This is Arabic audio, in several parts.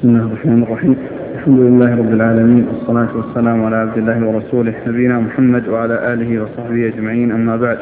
بسم الله الرحمن الرحيم. الحمد لله رب العالمين، والصلاة والسلام على عبد الله ورسوله نبينا محمد وعلى آله وصحبه أجمعين، أما بعد.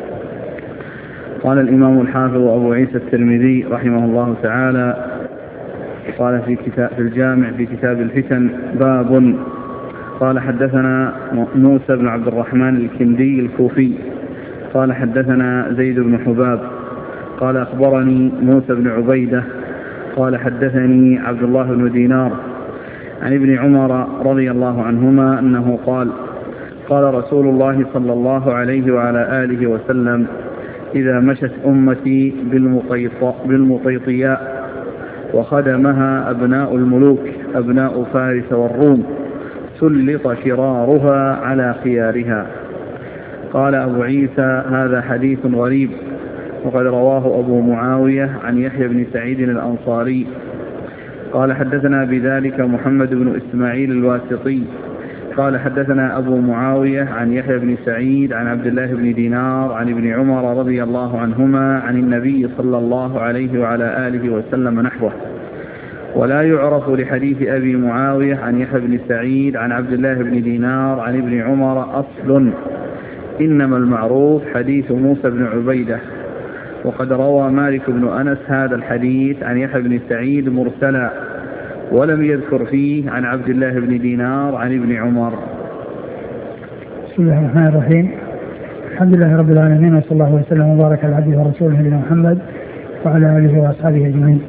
قال الإمام الحافظ أبو عيسى الترمذي رحمه الله تعالى قال في الجامع في كتاب الفتن باب. قال حدثنا موسى بن عبد الرحمن الكندي الكوفي قال حدثنا زيد بن حباب قال أخبرني موسى بن عبيدة قال حدثني عبد الله بن دينار عن ابن عمر رضي الله عنهما أنه قال رسول الله صلى الله عليه وعلى آله وسلم: إذا مشت أمتي بالمطيطياء وخدمها أبناء الملوك أبناء فارس والروم سلط شرارها على خيارها. قال أبو عيسى: هذا حديث غريب، وقد رواه أبو معاوية عن يحيى بن سعيد الأنصاري قال حدثنا بذلك محمد بن إسماعيل الواسطي قال حدثنا أبو معاوية عن يحيى بن سعيد عن عبد الله بن دينار عن ابن عمر رضي الله عنهما عن النبي صلى الله عليه وعلى آله وسلم نحوه. ولا يعرف لحديث أبي معاوية عن يحيى بن سعيد عن عبد الله بن دينار عن ابن عمر أصل، إنما المعروف حديث موسى بن عبيدة. وقد روى مالك بن أنس هذا الحديث عن يحيى بن سعيد مرسلا، ولم يذكر فيه عن عبد الله بن دينار عن ابن عمر. بسم الله الرحمن الرحيم. الحمد لله رب العالمين، وصلى الله وسلم وبارك على عبده ورسوله نبينا محمد وعلى آله وأصحابه أجمعين.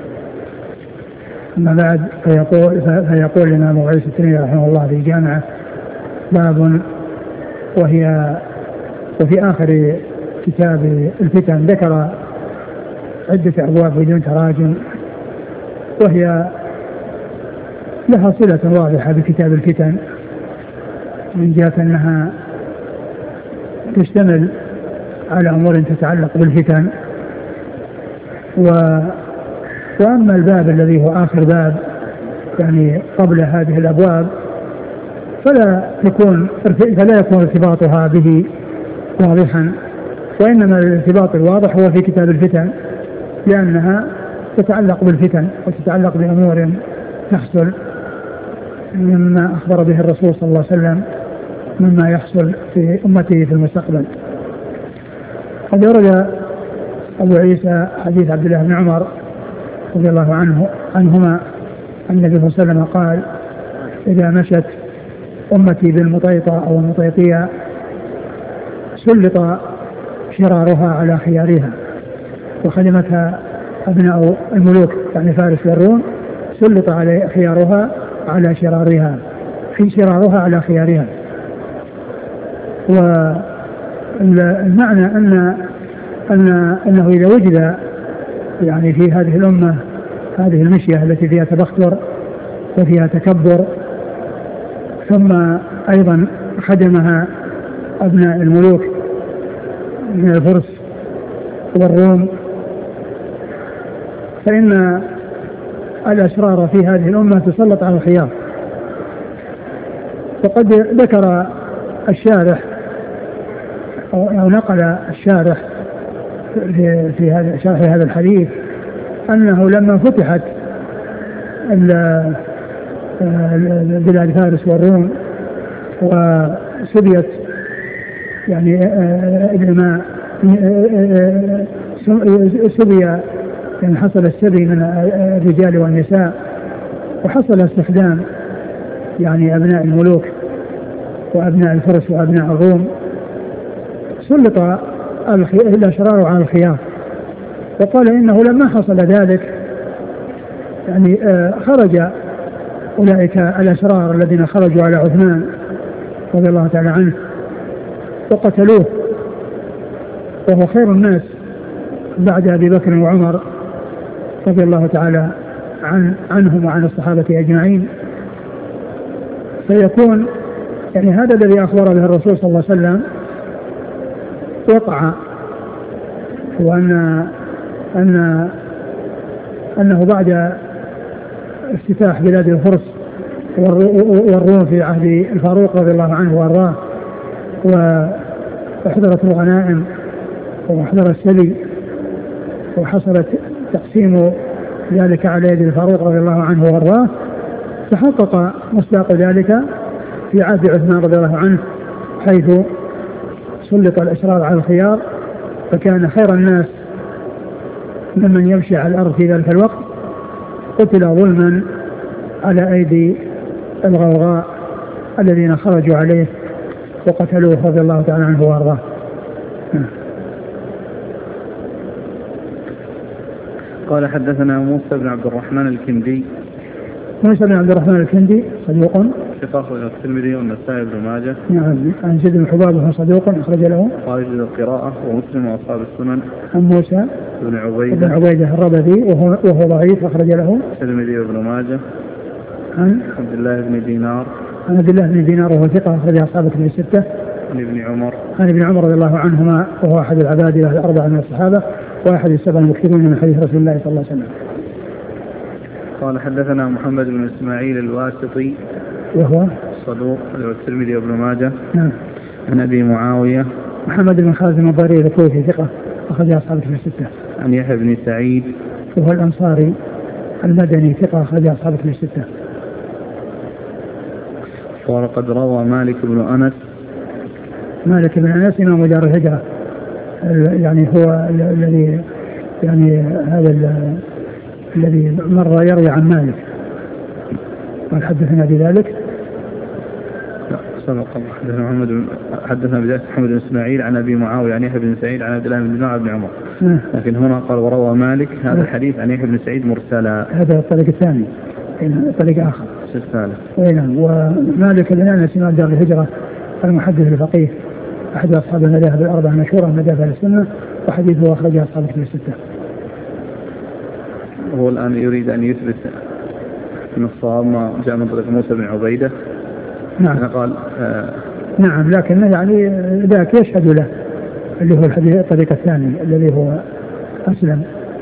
أما بعد، فيقول لنا أبو عيسى الترمذي رحمه الله في جامعه باب، وفي آخر كتاب الفتن ذكر عدة أبواب بدون تراجم، وهي لها صلة واضحة بكتاب الفتن من جهة أنها تشتمل على أمور تتعلق بالفتن. وأما الباب الذي هو آخر باب يعني قبل هذه الأبواب فلا يكون ارتباطها به واضحا، وإنما الارتباط الواضح هو في كتاب الفتن، لأنها تتعلق بالفتن وتتعلق بأمور تحصل مما أخبر به الرسول صلى الله عليه وسلم مما يحصل في أمته في المستقبل. قد ورد أبو عيسى حديث عبد الله بن عمر رضي الله عنهما أن النبي صلى الله عليه وسلم قال: إذا مشت أمتي بالمطيطة أو المطيطية سلط شرارها على خيارها، وخدمتها أبناء الملوك يعني فارس والروم سلط على خيارها على شرارها على خيارها. والمعنى أنه إذا وجد يعني في هذه الأمة هذه المشية التي فيها تبختر وفيها تكبر، ثم أيضا خدمها أبناء الملوك من الفرس والروم، فإن الأشرار في هذه الأمة تسلط على الخيار. وقد ذكر الشارح أو نقل الشارح في شرح هذا الحديث أنه لما فتحت بلاد فارس والروم وسبيت يعني سبي يعني حصل السبي من الرجال والنساء، وحصل استخدام يعني أبناء الملوك وأبناء الفرس وأبناء الروم، سلط الأشرار على الخيار. وقال إنه لما حصل ذلك يعني خرج أولئك الأشرار الذين خرجوا على عثمان رضي الله تعالى عنه وقتلوه، وهو خير الناس بعد أبي بكر وعمر رضي الله تعالى عنهم وعن الصحابة أجمعين. فيكون يعني هذا الذي أخبر به الرسول صلى الله عليه وسلم وقع، أنه بعد افتتاح بلاد الفرس والروم في عهد الفاروق رضي الله عنه وارضاه، وحضرت الغنائم وحضر السبي وحصلت تقسيم ذلك على يد الفاروق رضي الله عنه وارضاه، تحقق مصداق ذلك في عهد عثمان رضي الله عنه، حيث سلط الأشرار على الخيار، فكان خير الناس ممن يمشي على الأرض في ذلك الوقت قتل ظلما على أيدي الغوغاء الذين خرجوا عليه وقتلوه رضي الله تعالى عنه وارضاه. قال حدثنا موسى بن عبد الرحمن الكندي. موسى بن عبد الرحمن الكندي صدوق ثقة الترمذي والنسائي بن ماجه. نعم. عن زيد بن حباب وهو صدوق أخرج له خارج القراءة ومسلم وأصحاب السنن. عن موسى بن عبيدة الربذي وهو ضعيف أخرج له الترمذي وابن ماجه. عن عبد الله بن دينار. عن عبد الله بن دينار وهو ثقة أخرج أصحاب الكتب الستة. عن ابن عمر رضي الله عنهما وهو أحد العباد الأربعة من الصحابة وأحد السبع المكثرين من حديث رسول الله صلى الله عليه وسلم. قال حدثنا محمد بن إسماعيل الواسطي وهو صدوق الترمذي وابن ماجه. نعم. عن أبي معاوية محمد بن خازم الضريري الكوفي ثقة أخرج أصحاب الكتب الستة. عن يحيى بن سعيد وهو الأنصاري المدني ثقة أخرج أصحاب الكتب الستة. وقد روى مالك بن أنس. مالك بن أنس إمام دار الهجرة، يعني هو الذي يعني هذا الذي مر يروي عن مالك. قال حدثنا بذلك. لا سبق حدثنا بذلك محمد بن اسماعيل عن ابي معاويه عن يحيى بن سعيد عن عبد الله بن دينار بن عمر. لكن هنا قال وروى مالك هذا الحديث عن يحيى بن سعيد مرسلا. هذا الطريق الثاني، طريق اخر الثالث. نعم. ومالك بن انس امام دار الهجره المحدث الفقيه احد اصحاب المذاهب الاربعه المشهوره من مذاهب السنه، وحديثه اخرجه اصحاب الكتب السته. هو الان يريد ان يثبت ان الصواب ما جاء من طريق موسى بن عبيده. نعم. قال نعم، لكن يعني ذاك يشهد له اللي هو الحديث الطريق الثاني الذي هو أسلم.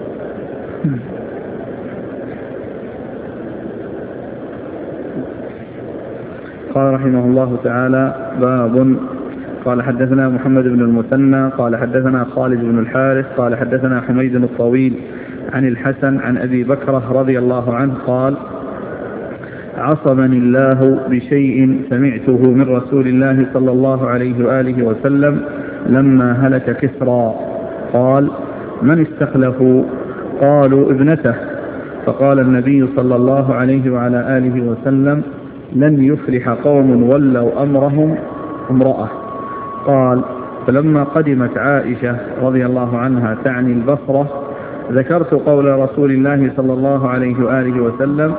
قال رحمه الله تعالى باب. قال حدثنا محمد بن المثنى قال حدثنا خالد بن الحارث قال حدثنا حميد الطويل عن الحسن عن أبي بكرة رضي الله عنه قال عصمني الله بشيء سمعته من رسول الله صلى الله عليه وآله وسلم لما هلك كسرى. قال من استخلفوا؟ قالوا ابنته. فقال النبي صلى الله عليه وعلى آله وسلم لن يفلح قوم ولوا أمرهم امرأة. قال فلما قدمت عائشة رضي الله عنها تعني البصرة ذكرت قول رسول الله صلى الله عليه وآله وسلم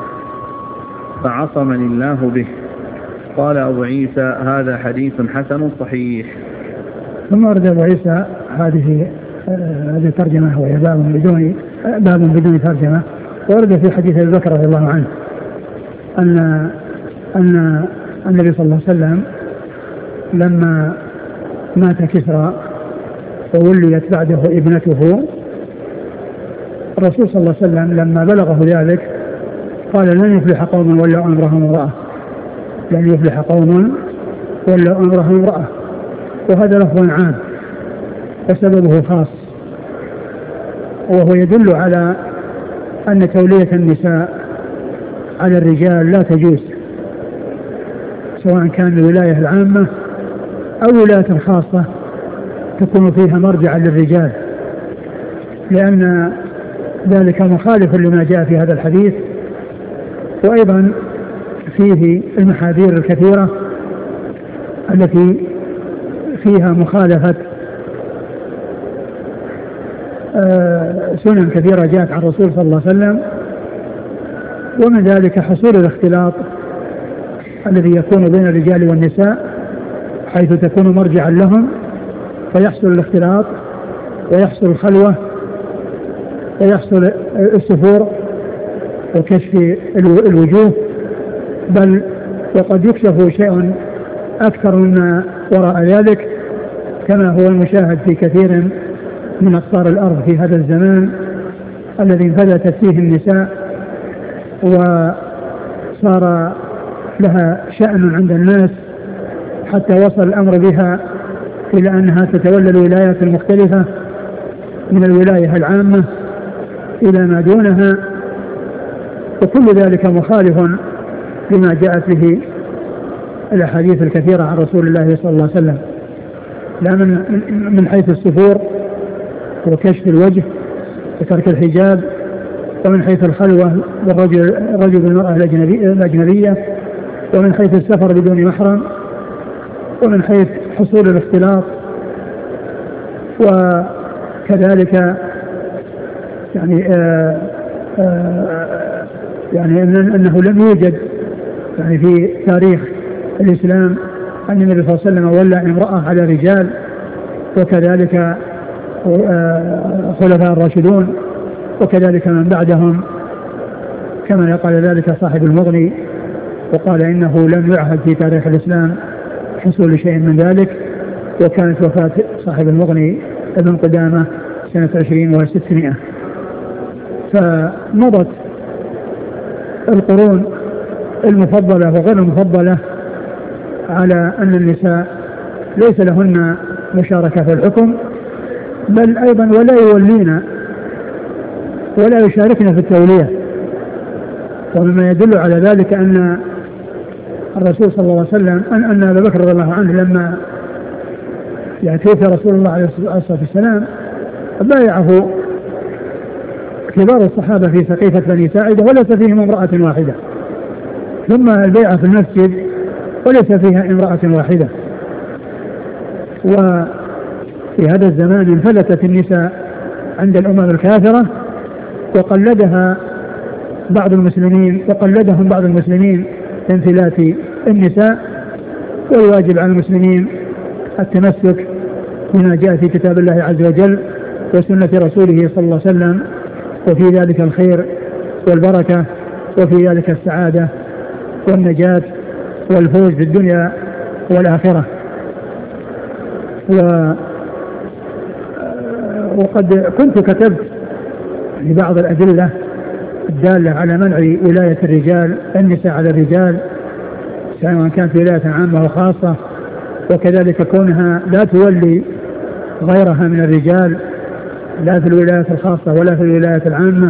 فعصمني الله به. قال أبو عيسى هذا حديث حسن صحيح. ثم ورد أبو عيسى هذه الترجمة وهي باب بدون ترجمة. ورد في حديث أبي بكر رضي الله عنه أن النبي صلى الله عليه وسلم لما مات كسرى ووليت بعده ابنته، الرسول صلى الله عليه وسلم لما بلغه ذلك قال لن يفلح قوم ولوا أمرهم امرأة، لن يفلح قوم ولوا أمرهم امرأة. وهذا لفظ عام وسببه خاص، وهو يدل على أن تولية النساء على الرجال لا تجوز، سواء كان الولاية العامة أو ولاية خاصة تكون فيها مرجعا للرجال، لأن ذلك مخالف لما جاء في هذا الحديث، وأيضا فيه المحاذير الكثيرة التي فيها مخالفة سنن كثيرة جاءت عن الرسول صلى الله عليه وسلم، ومن ذلك حصول الاختلاط الذي يكون بين الرجال والنساء حيث تكون مرجعا لهم، فيحصل الاختلاط ويحصل الخلوة ويحصل السفور وكشف الوجوه، بل وقد يكشف شيء أكثر مما وراء ذلك، كما هو المشاهد في كثير من أقطار الأرض في هذا الزمان الذي انفلتت فيه النساء وصار لها شأن عند الناس، حتى وصل الأمر بها إلى أنها تتولى الولايات المختلفة من الولاية العامة إلى ما دونها، وكل ذلك مخالف لما جاءت به الأحاديث الكثيرة عن رسول الله صلى الله عليه وسلم، لا من حيث السفور وكشف الوجه وترك الحجاب، ومن حيث الخلوة بالرجل بالمرأة الأجنبية، ومن حيث السفر بدون محرم، ومن حيث حصول الاختلاط، وكذلك يعني أنه لم يوجد يعني في تاريخ الإسلام أن النبي صلى الله عليه وسلم ولى امرأة على رجال، وكذلك خلفاء الراشدون، وكذلك من بعدهم، كما قال ذلك صاحب المغني وقال إنه لم يعهد في تاريخ الإسلام حصول شيء من ذلك. وكانت وفاة صاحب المغني ابن قدامة سنة 20 و600. فمضت القرون المفضلة وغير المفضلة على أن النساء ليس لهن مشاركة في الحكم، بل أيضا ولا يولين ولا يشاركن في التولية. ومما يدل على ذلك أن الرسول صلى الله عليه وسلم أن أبا بكر رضي الله عنه لما توفي رسول الله عليه الصلاة والسلام بايعه كبار الصحابة في سقيفة بني ساعدة وليس فيهم امرأة واحدة، ثم البيعة في المسجد وليس فيها امرأة واحدة. وفي هذا الزمان انفلتت النساء عند الأمم الكافرة، وقلدهم بعض المسلمين انفلات النساء، والواجب على المسلمين التمسك بما جاء في كتاب الله عز وجل وسنة رسوله صلى الله عليه وسلم، وفي ذلك الخير والبركة، وفي ذلك السعادة والنجاة والفوز في الدنيا والآخرة. وقد كنت كتبت لبعض الأدلة الدالة على منع ولاية النساء على الرجال، سواء كانت ولاية عامة وخاصة، وكذلك كونها لا تولي غيرها من الرجال لا في الولايات الخاصة ولا في الولايات العامة.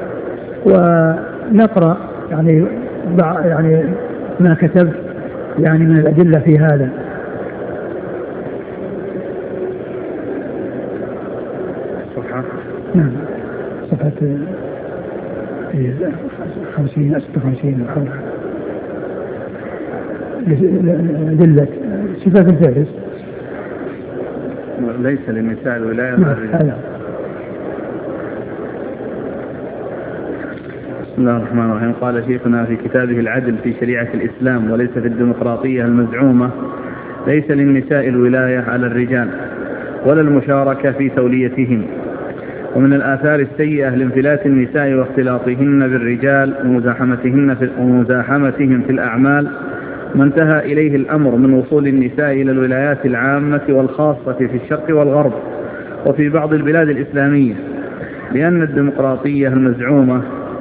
ونقرأ يعني ما كتبت يعني من الأدلة في هذا. صفحة نعم صفحة 56 أدلة صفات الفارس ليس للنساء الولاية هذا. بسم الله الرحمن الرحيم. قال شيخنا في كتابه العدل في شريعة الإسلام وليس في الديمقراطية المزعومة: ليس للنساء الولاية على الرجال ولا المشاركة في توليتهم. ومن الآثار السيئة لانفلات النساء واختلاطهن بالرجال ومزاحمتهم في الأعمال ما انتهى إليه الأمر من وصول النساء إلى الولايات العامة والخاصة في الشرق والغرب وفي بعض البلاد الإسلامية، لأن الديمقراطية المزعومة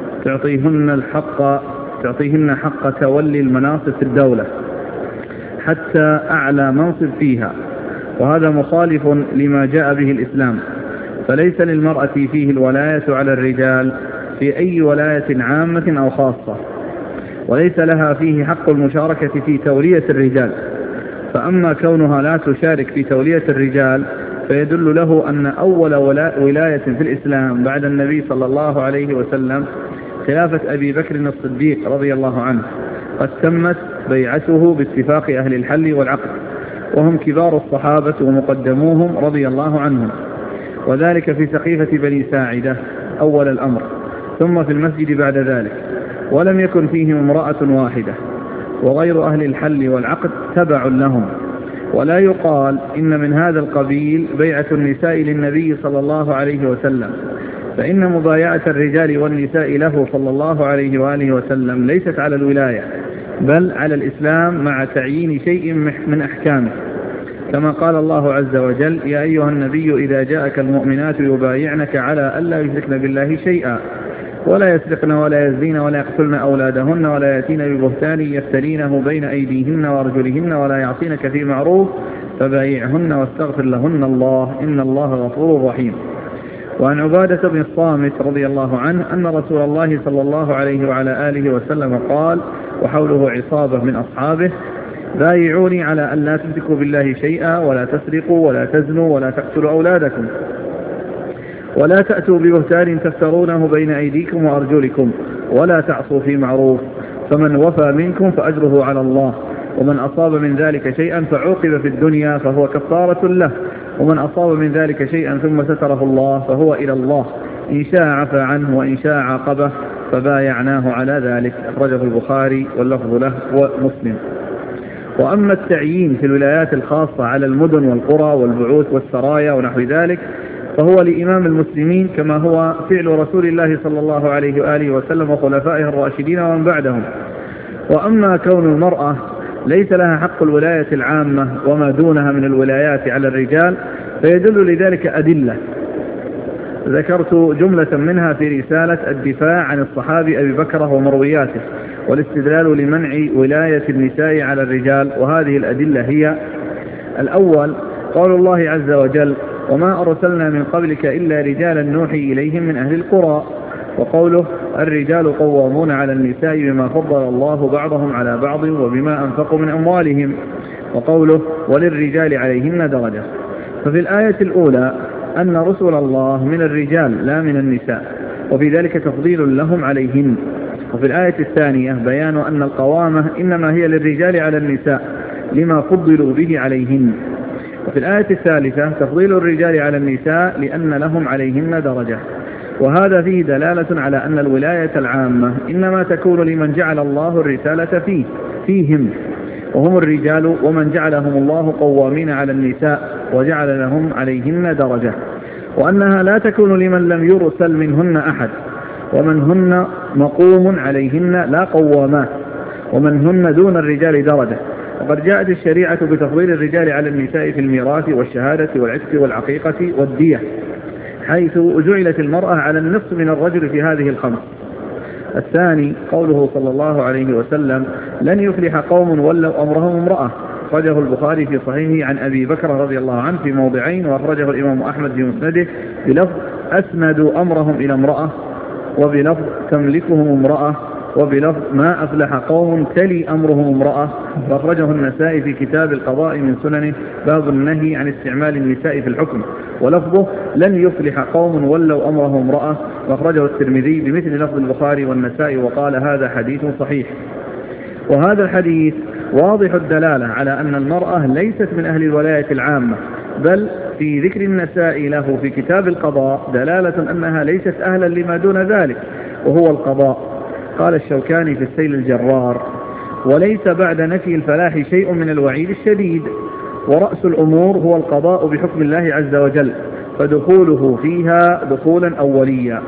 تعطيهن حق تولي المناصب في الدولة حتى أعلى منصب فيها، وهذا مخالف لما جاء به الإسلام. فليس للمرأة فيه الولاية على الرجال في أي ولاية عامة أو خاصة، وليس لها فيه حق المشاركة في تولية الرجال. فأما كونها لا تشارك في تولية الرجال فيدل له أن أول ولاية في الإسلام بعد النبي صلى الله عليه وسلم خلافة أبي بكر الصديق رضي الله عنه قد تمت بيعته باتفاق أهل الحل والعقد، وهم كبار الصحابة ومقدموهم رضي الله عنهم، وذلك في سقيفة بني ساعدة أول الأمر، ثم في المسجد بعد ذلك، ولم يكن فيهم امرأة واحدة، وغير أهل الحل والعقد تبع لهم. ولا يقال إن من هذا القبيل بيعة النساء للنبي صلى الله عليه وسلم، فإن مبايعة الرجال والنساء له صلى الله عليه وآله وسلم ليست على الولاية بل على الإسلام مع تعيين شيء من أحكامه، كما قال الله عز وجل: يا أيها النبي إذا جاءك المؤمنات يبايعنك على ألا يشركن بالله شيئا ولا يسرقن ولا يزنين ولا يقتلن أولادهن ولا يأتين ببهتان يفترينه بين أيديهن وأرجلهن ولا يعصينك في معروف فبايعهن واستغفر لهن الله إن الله غفور رحيم. وعن عبادة بن الصامت رضي الله عنه أن رسول الله صلى الله عليه وعلى آله وسلم قال وحوله عصابة من أصحابه: بايعوني على أن لا تشركوا بالله شيئا ولا تسرقوا ولا تزنوا ولا تقتلوا أولادكم ولا تأتوا ببهتان تفترونه بين أيديكم وأرجلكم ولا تعصوا في معروف، فمن وفى منكم فأجره على الله، ومن أصاب من ذلك شيئا فعوقب في الدنيا فهو كفارة له، ومن أصاب من ذلك شيئا ثم ستره الله فهو إلى الله، إن شاء عفى عنه وإن شاء عاقبه، فبايعناه على ذلك. أخرجه البخاري واللفظ له ومسلم. وأما التعيين في الولايات الخاصة على المدن والقرى والبعوث والسرايا ونحو ذلك فهو لإمام المسلمين، كما هو فعل رسول الله صلى الله عليه وآله وسلم وخلفائه الراشدين ومن بعدهم. وأما كون المرأة ليس لها حق الولاية العامة وما دونها من الولايات على الرجال فيدل لذلك أدلة، ذكرت جملة منها في رسالة الدفاع عن الصحابي أبي بكر ومروياته والاستدلال لمنع ولاية النساء على الرجال. وهذه الأدلة هي: الأول قول الله عز وجل: وما أرسلنا من قبلك إلا رجالا نوحي إليهم من أهل القرى، وقوله: الرجال قوامون على النساء بما فضل الله بعضهم على بعض وبما أنفقوا من أموالهم، وقوله: وللرجال عليهن درجة. ففي الآية الأولى أن رسل الله من الرجال لا من النساء، وفي ذلك تفضيل لهم عليهن. وفي الآية الثانية بيان أن القوامة إنما هي للرجال على النساء لما فضلوا به عليهن. وفي الآية الثالثة تفضيل الرجال على النساء لأن لهم عليهن درجة. وهذا فيه دلالة على أن الولاية العامة إنما تكون لمن جعل الله الرسالة فيهم وهم الرجال، ومن جعلهم الله قوامين على النساء وجعل لهم عليهن درجة، وأنها لا تكون لمن لم يرسل منهن أحد، ومن هن مقوم عليهن لا قوامات، ومن هن دون الرجال درجة. وقد جاءت الشريعة بتفضيل الرجال على النساء في الميراث والشهادة والعتق والعقيقة والدية، حيث جعلت المرأة على النصف من الرجل في هذه الخمس. الثاني قوله صلى الله عليه وسلم: لن يفلح قوم ولوا أمرهم امرأة. أخرجه البخاري في صحيحه عن أبي بكر رضي الله عنه في موضعين، وأخرجه الإمام أحمد في مسنده بلفظ: أسندوا أمرهم إلى امرأة، وبلفظ: تملكهم امرأة، وبلفظ: ما أفلح قوم تلي أمرهم امرأة. وأخرجه النسائي في كتاب القضاء من سننه باب النهي عن استعمال النساء في الحكم، ولفظه: لن يفلح قوم ولوا أمرهم امرأة. وأخرجه الترمذي بمثل لفظ البخاري والنسائي وقال: هذا حديث صحيح. وهذا الحديث واضح الدلالة على أن المرأة ليست من أهل الولاية العامة، بل في ذكر النساء له في كتاب القضاء دلالة أنها ليست أهلا لما دون ذلك وهو القضاء. قال الشوكاني في السيل الجرار: وليس بعد نفي الفلاح شيء من الوعيد الشديد، ورأس الأمور هو القضاء بحكم الله عز وجل، فدخوله فيها دخولا أوليا.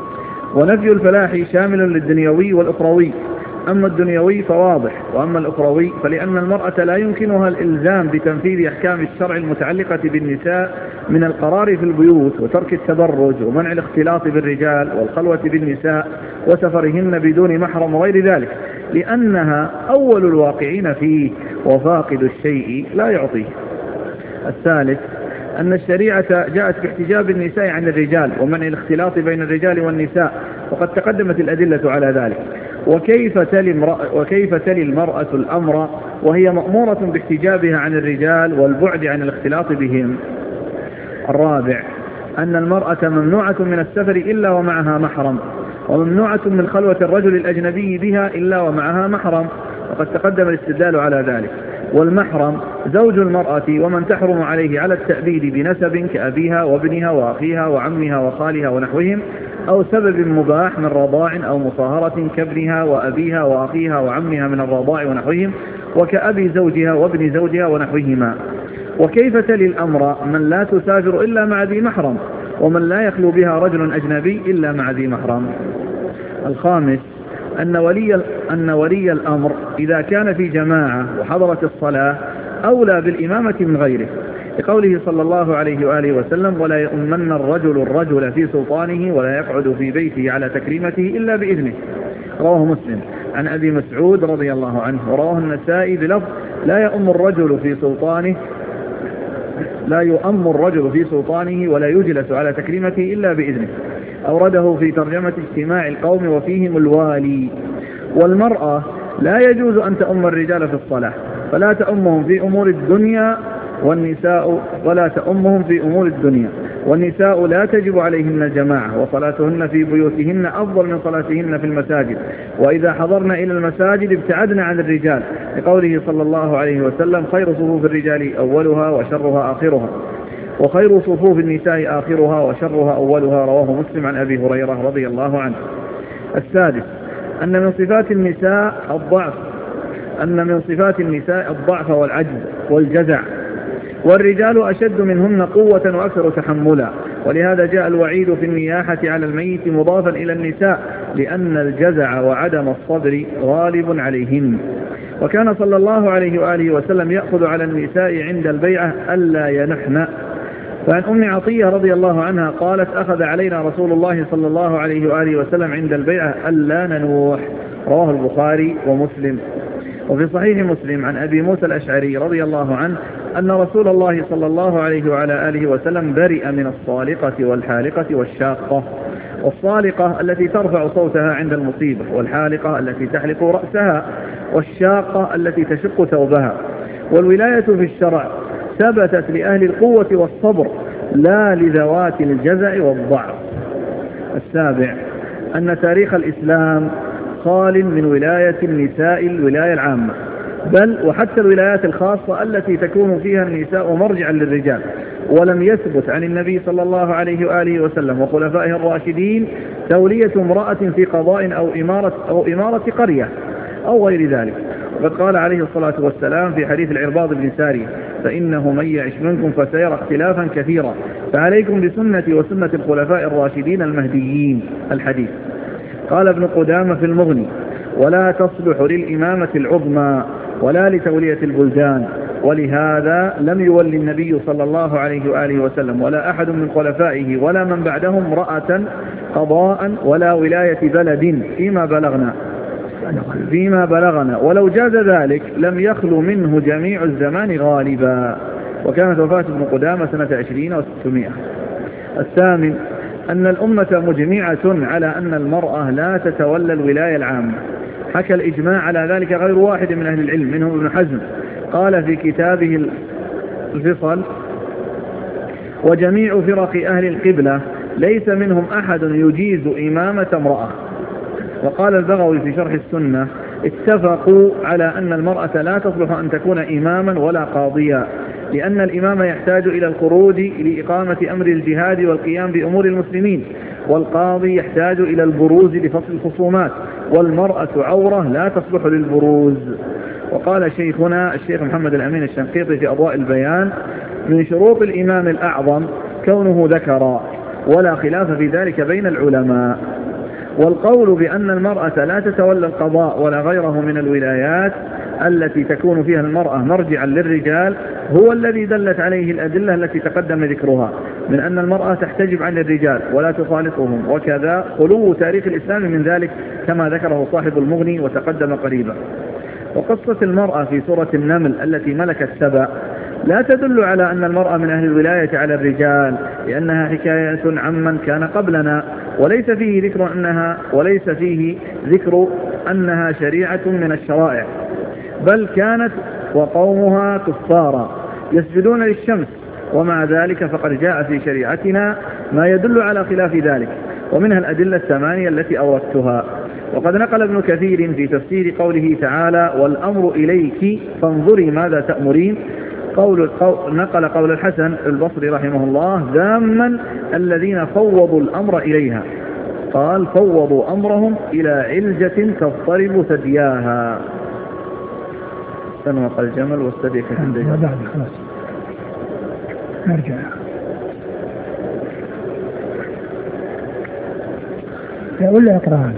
ونفي الفلاح شامل للدنيوي والأخروي، أما الدنيوي فواضح، وأما الأخروي فلأن المرأة لا يمكنها الإلزام بتنفيذ أحكام الشرع المتعلقة بالنساء من القرار في البيوت وترك التبرج ومنع الاختلاط بالرجال والخلوة بالنساء وسفرهن بدون محرم وغير ذلك، لأنها أول الواقعين فيه، وفاقد الشيء لا يعطيه. الثالث أن الشريعة جاءت باحتجاب النساء عن الرجال ومنع الاختلاط بين الرجال والنساء، وقد تقدمت الأدلة على ذلك. وكيف تلي المرأة الأمر وهي مأمورة باحتجابها عن الرجال والبعد عن الاختلاط بهم؟ الرابع أن المرأة ممنوعة من السفر إلا ومعها محرم، وممنوعة من خلوة الرجل الأجنبي بها إلا ومعها محرم، وقد تقدم الاستدلال على ذلك. والمحرم زوج المرأة ومن تحرم عليه على التأبيد بنسب كأبيها وابنها وأخيها وعمها وخالها ونحوهم، أو سبب مباح من رضاع أو مصاهرة كابنها وأبيها وأخيها وعمها من الرضاع ونحوهم، وكأبي زوجها وابن زوجها ونحوهما. وكيف تلي الأمر من لا تسافر إلا مع ذي محرم، ومن لا يخلو بها رجل أجنبي إلا مع ذي محرم؟ الخامس أن ولي الأمر إذا كان في جماعة وحضرت الصلاة أولى بالإمامة من غيره، لقوله صلى الله عليه وآله وسلم: ولا يؤمن الرجل في سلطانه ولا يقعد في بيته على تكريمته إلا بإذنه. رواه مسلم عن أبي مسعود رضي الله عنه، ورواه النسائي بلفظ: لا يؤم الرجل في سلطانه لا يؤم الرجل في سلطانه ولا يجلس على تكريمته إلا بإذنه. أورده في ترجمة اجتماع القوم وفيهم الوالي. والمرأة لا يجوز أن تؤم الرجال في الصلاة، فلا تؤمهم في أمور الدنيا، والنساء لا تجب عليهن الجماعة، وصلاتهن في بيوتهن أفضل من صلاتهن في المساجد، وإذا حضرن إلى المساجد ابتعدن عن الرجال، لقوله صلى الله عليه وسلم: خير صفوف الرجال أولها وشرها آخرها، وخير صفوف النساء آخرها وشرها أولها. رواه مسلم عن أبي هريرة رضي الله عنه. السادس: أن من صفات النساء الضعف والعجز والجزع، والرجال أشد منهن قوة وأكثر تحملا، ولهذا جاء الوعيد في النياحة على الميت مضافا إلى النساء، لأن الجزع وعدم الصبر غالب عليهن. وكان صلى الله عليه وآله وسلم يأخذ على النساء عند البيعة ألا ينحن. فعن أم عطية رضي الله عنها قالت: أخذ علينا رسول الله صلى الله عليه وآله وسلم عند البيعة ألا ننوح. رواه البخاري ومسلم. وفي صحيح مسلم عن أبي موسى الأشعري رضي الله عنه أن رسول الله صلى الله عليه وعلى آله وسلم برئ من الصالقة والحالقة والشاقة. والصالقة التي ترفع صوتها عند المصيبة، والحالقة التي تحلق رأسها، والشاقة التي تشق ثوبها. والولاية في الشرع ثبتت لأهل القوة والصبر، لا لذوات الجزع والضعف. السابع: أن تاريخ الإسلام خال من ولاية النساء الولاية العامة، بل وحتى الولايات الخاصة التي تكون فيها النساء مرجعا للرجال. ولم يثبت عن النبي صلى الله عليه وآله وسلم وخلفائه الراشدين تولية امرأة في قضاء أو إمارة قرية أو غير ذلك. وقد قال عليه الصلاة والسلام في حديث العرباض بن سارية: فإنه من يعش منكم فسيرى اختلافا كثيرا، فعليكم بسنتي وسنة الخلفاء الراشدين المهديين. الحديث. قال ابن قدامة في المغني: ولا تصلح للإمامة العظمى ولا لتولية البلدان، ولهذا لم يولي النبي صلى الله عليه وآله وسلم ولا أحد من خلفائه ولا من بعدهم امرأة قضاء ولا ولاية بلد فيما بلغنا، ولو جاز ذلك لم يخلو منه جميع الزمان غالبا. وكانت وفاة ابن قدامة سنة 20 و600. الثامن: أن الأمة مجمعة على أن المرأة لا تتولى الولاية العامة. حكى الإجماع على ذلك غير واحد من أهل العلم، منهم ابن حزم، قال في كتابه الفصل: وجميع فرق أهل القبلة ليس منهم أحد يجيز إمامة امرأة. وقال البغوي في شرح السنة: اتفقوا على أن المرأة لا تصلح أن تكون إماما ولا قاضيا، لأن الإمام يحتاج إلى الخروج لإقامة أمر الجهاد والقيام بأمور المسلمين، والقاضي يحتاج إلى البروز لفصل الخصومات، والمرأة عورة لا تصلح للبروز. وقال شيخنا الشيخ محمد الأمين الشنقيطي في أضواء البيان: من شروط الإمام الأعظم كونه ذكرا، ولا خلاف في ذلك بين العلماء. والقول بأن المرأة لا تتولى القضاء ولا غيره من الولايات التي تكون فيها المرأة مرجعا للرجال هو الذي دلت عليه الأدلة التي تقدم ذكرها من أن المرأة تحتجب عن الرجال ولا تخالطهم، وكذا خلو تاريخ الإسلام من ذلك كما ذكره صاحب المغني وتقدم قريبا. وقصة المرأة في سورة النمل التي ملكت سبأ لا تدل على أن المرأة من أهل الولاية على الرجال، لأنها حكاية عمن كان قبلنا، وليس فيه ذكر أنها شريعة من الشرائع، بل كانت وقومها كفارا يسجدون للشمس، ومع ذلك فقد جاء في شريعتنا ما يدل على خلاف ذلك، ومنها الأدلة 8 التي أوردتها. وقد نقل ابن كثير في تفسير قوله تعالى: والأمر إليك فانظري ماذا تأمرين، نقل قول الحسن البصري رحمه الله ذاما الذين فوضوا الأمر إليها، قال: فوضوا أمرهم إلى علجة تضطرب ثدياها. سنوق الجمل واستديك الدجاج. خلاص نرجع. ولا اقرأ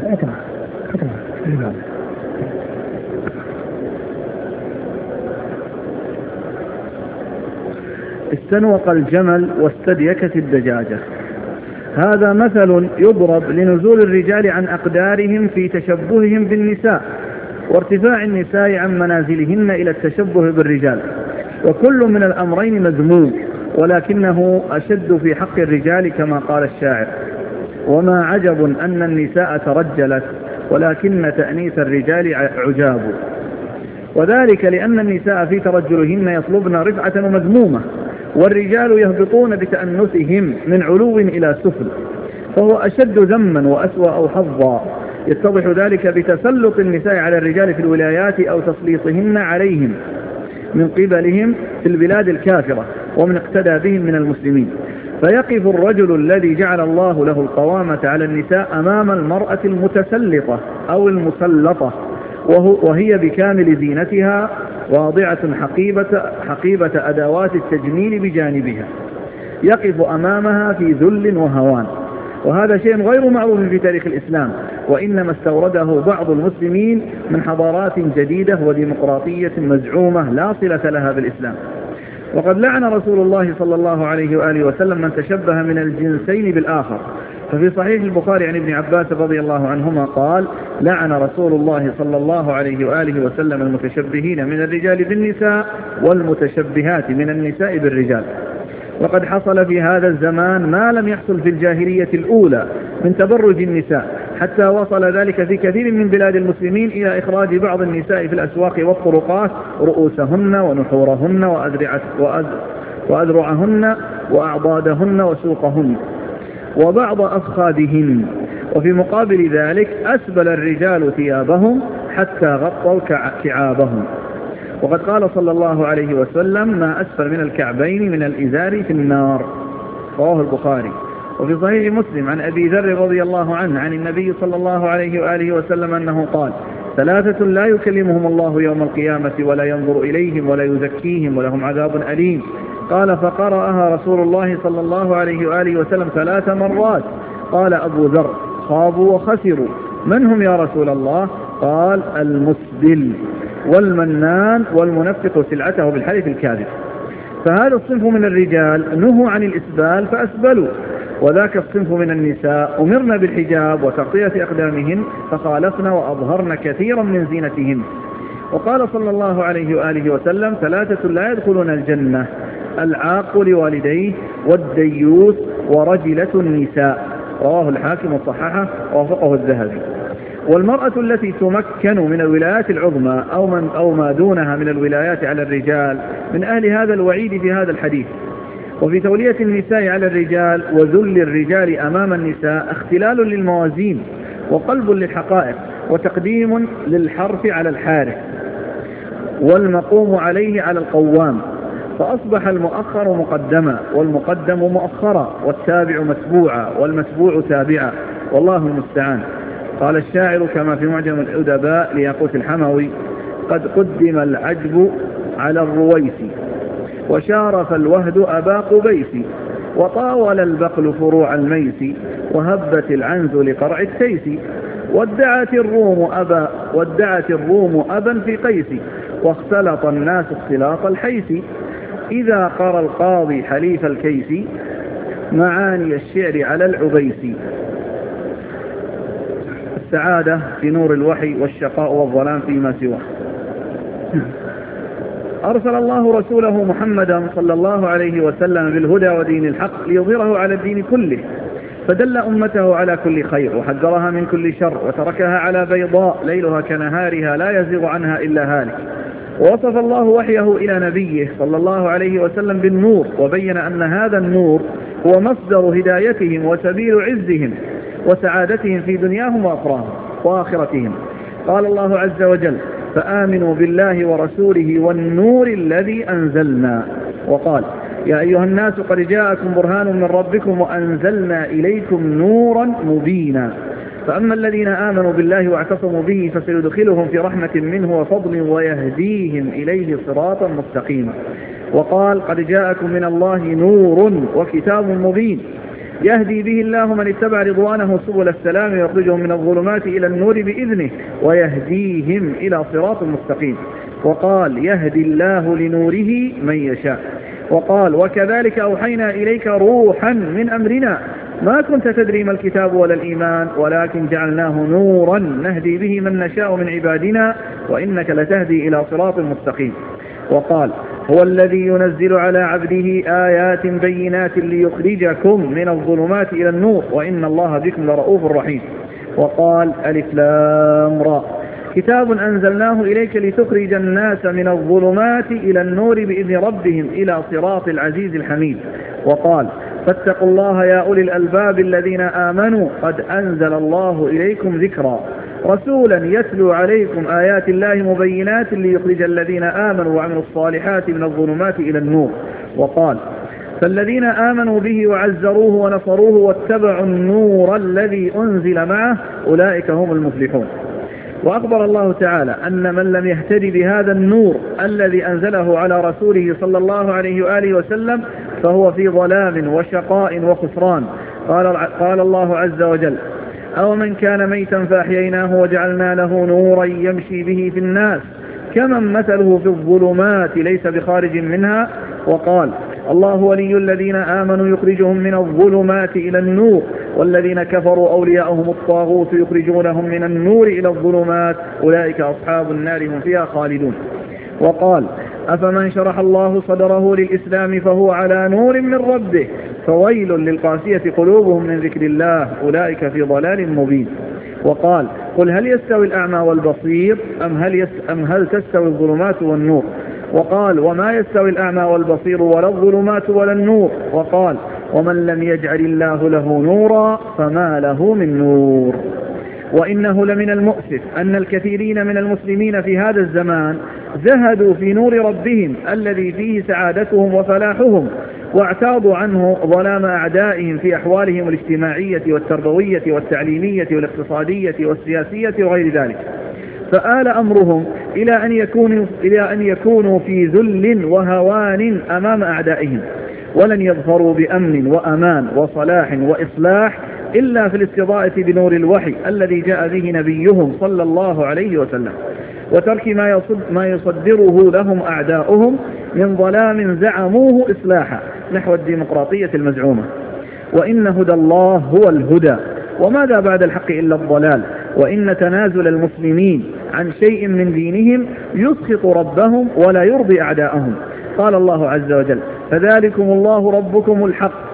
استنوق الجمل واستديكت الدجاجة. هذا مثل يضرب لنزول الرجال عن أقدارهم في تشبههم بالنساء، وارتفاع النساء عن منازلهن إلى التشبه بالرجال، وكل من الأمرين مذموم، ولكنه أشد في حق الرجال كما قال الشاعر: وما عجب أن النساء ترجلت ولكن تأنيث الرجال عجاب. وذلك لأن النساء في ترجلهن يطلبن رفعة ومذمومة، والرجال يهبطون بتأنثهم من علو إلى سفل، فهو أشد ذما وأسوأ حظا. يتضح ذلك بتسلط النساء على الرجال في الولايات أو تسليطهن عليهم من قبلهم في البلاد الكافرة ومن اقتدى بهم من المسلمين. فيقف الرجل الذي جعل الله له القوامة على النساء أمام المرأة المتسلطة أو المسلطة وهي بكامل زينتها واضعة حقيبة أدوات التجميل بجانبها، يقف أمامها في ذل وهوان. وهذا شيء غير معروف في تاريخ الإسلام، وإنما استورده بعض المسلمين من حضارات جديدة وديمقراطية مزعومة لا صلة لها بالإسلام. وقد لعن رسول الله صلى الله عليه وآله وسلم من تشبه من الجنسين بالآخر. ففي صحيح البخاري عن ابن عباس رضي الله عنهما قال: لعن رسول الله صلى الله عليه وآله وسلم المتشبهين من الرجال بالنساء والمتشبهات من النساء بالرجال. وقد حصل في هذا الزمان ما لم يحصل في الجاهلية الأولى من تبرج النساء، حتى وصل ذلك في كثير من بلاد المسلمين إلى إخراج بعض النساء في الأسواق والطرقات رؤوسهن ونحورهن وأذرعهن وأعضادهن وسوقهن وبعض أفخاذهن. وفي مقابل ذلك أسبل الرجال ثيابهم حتى غطوا كعابهم. وقد قال صلى الله عليه وسلم: ما أسفل من الكعبين من الإزار في النار. رواه البخاري. وفي صحيح مسلم عن أبي ذر رضي الله عنه عن النبي صلى الله عليه وآله وسلم أنه قال: ثلاثة لا يكلمهم الله يوم القيامة ولا ينظر إليهم ولا يزكيهم ولهم عذاب أليم. قال: فقرأها رسول الله صلى الله عليه وآله وسلم 3 مرات. قال أبو ذر: خابوا وخسروا. من هم يا رسول الله؟ قال: المسبل والمنان والمنفق سلعته بالحلف الكاذب. فهذا الصنف من الرجال نهوا عن الإسبال فأسبلوا، وذاك الصنف من النساء أمرنا بالحجاب وتغطية أقدامهن فخالفن وأظهرن كثيرا من زينتهن. وقال صلى الله عليه وآله وسلم: 3 لا يدخلون الجنة: العاق لوالديه والديوث ورجلة النساء. رواه الحاكم وصححه ووافقه الذهبي. والمرأة التي تمكن من الولايات العظمى أو ما دونها من الولايات على الرجال من أهل هذا الوعيد في هذا الحديث. وفي تولية النساء على الرجال وذل الرجال أمام النساء اختلال للموازين وقلب للحقائق وتقديم للحرف على الحارف والمقوم عليه على القوام، فأصبح المؤخر مقدما والمقدم مؤخرا والتابع متبوعا والمتبوع تابعا، والله المستعان. قال الشاعر كما في معجم الأدباء لياقوت الحموي: قد قدم العجب على الرويس وشارف الوهد أبا قبيس وطاول البقل فروع الميس وهبت العنز لقرع التيس وادعت الروم أبا في قيس واختلط الناس اختلاط الحيس إذا قرى القاضي حليف الكيس معاني الشعر على العبيس. السعادة في نور الوحي والشقاء والظلام فيما سواه. أرسل الله رسوله محمدا صلى الله عليه وسلم بالهدى ودين الحق ليظهره على الدين كله، فدل أمته على كل خير وحذرها من كل شر وتركها على بيضاء ليلها كنهارها لا يزيغ عنها إلا هالك. ووصف الله وحيه إلى نبيه صلى الله عليه وسلم بالنور، وبين أن هذا النور هو مصدر هدايتهم وسبيل عزهم وسعادتهم في دنياهم وآخرتهم. قال الله عز وجل: فآمنوا بالله ورسوله والنور الذي أنزلنا. وقال: يا أيها الناس قد جاءكم برهان من ربكم وأنزلنا إليكم نورا مبينا. فأما الذين آمنوا بالله واعتصموا به فسيدخلهم في رحمة منه وفضل ويهديهم إليه صراطا مستقيما. وقال: قد جاءكم من الله نور وكتاب مبين يهدي به الله من اتبع رضوانه سبل السلام ويخرجهم من الظلمات إلى النور بإذنه ويهديهم إلى صراط مستقيم. وقال: يهدي الله لنوره من يشاء. وقال: وكذلك أوحينا إليك روحا من أمرنا ما كنت تدري ما الكتاب ولا الإيمان ولكن جعلناه نورا نهدي به من نشاء من عبادنا وإنك لتهدي إلى صراط مستقيم. وقال: هو الذي ينزل على عبده آيات بينات ليخرجكم من الظلمات إلى النور وإن الله بكم لرؤوف رحيم. وقال ألف لام را كتاب أنزلناه إليك لتخرج الناس من الظلمات إلى النور بإذن ربهم إلى صراط العزيز الحميد. وقال فاتقوا الله يا أولي الألباب الذين آمنوا قد أنزل الله إليكم ذكرا رسولا يتلو عليكم آيات الله مبينات ليخرج الذين آمنوا وعملوا الصالحات من الظلمات إلى النور. وقال فالذين آمنوا به وعزروه ونصروه واتبعوا النور الذي أنزل معه أولئك هم المفلحون. وأخبر الله تعالى أن من لم يهتدي بهذا النور الذي أنزله على رسوله صلى الله عليه وآله وسلم فهو في ظلام وشقاء وخسران. قال الله عز وجل أو من كان ميتا فأحييناه وجعلنا له نورا يمشي به في الناس كمن مثله في الظلمات ليس بخارج منها. وقال الله ولي الذين آمنوا يخرجهم من الظلمات إلى النور والذين كفروا أولياءهم الطاغوت يخرجونهم من النور إلى الظلمات أولئك أصحاب النار هم فيها خالدون. وقال أفمن شرح الله صدره للإسلام فهو على نور من ربه فويل للقاسية قلوبهم من ذكر الله أولئك في ضلال مبين. وقال قل هل يستوي الأعمى والبصير أم هل تستوي الظلمات والنور. وقال وما يستوي الأعمى والبصير ولا الظلمات ولا النور. وقال ومن لم يجعل الله له نورا فما له من نور. وإنه لمن المؤسف أن الكثيرين من المسلمين في هذا الزمان زهدوا في نور ربهم الذي فيه سعادتهم وفلاحهم واعتاضوا عنه ظلام أعدائهم في أحوالهم الاجتماعية والتربوية والتعليمية والاقتصادية والسياسية وغير ذلك فآل أمرهم إلى أن يكونوا في ذل وهوان أمام أعدائهم ولن يظفروا بأمن وأمان وصلاح وإصلاح إلا في الاستضاءة بنور الوحي الذي جاء به نبيهم صلى الله عليه وسلم وترك ما يصدره لهم أعداؤهم من ظلام زعموه إصلاحا نحو الديمقراطية المزعومة. وإن هدى الله هو الهدى وماذا بعد الحق إلا الضلال. وإن تنازل المسلمين عن شيء من دينهم يسخط ربهم ولا يرضي أعداءهم. قال الله عز وجل فذلكم الله ربكم الحق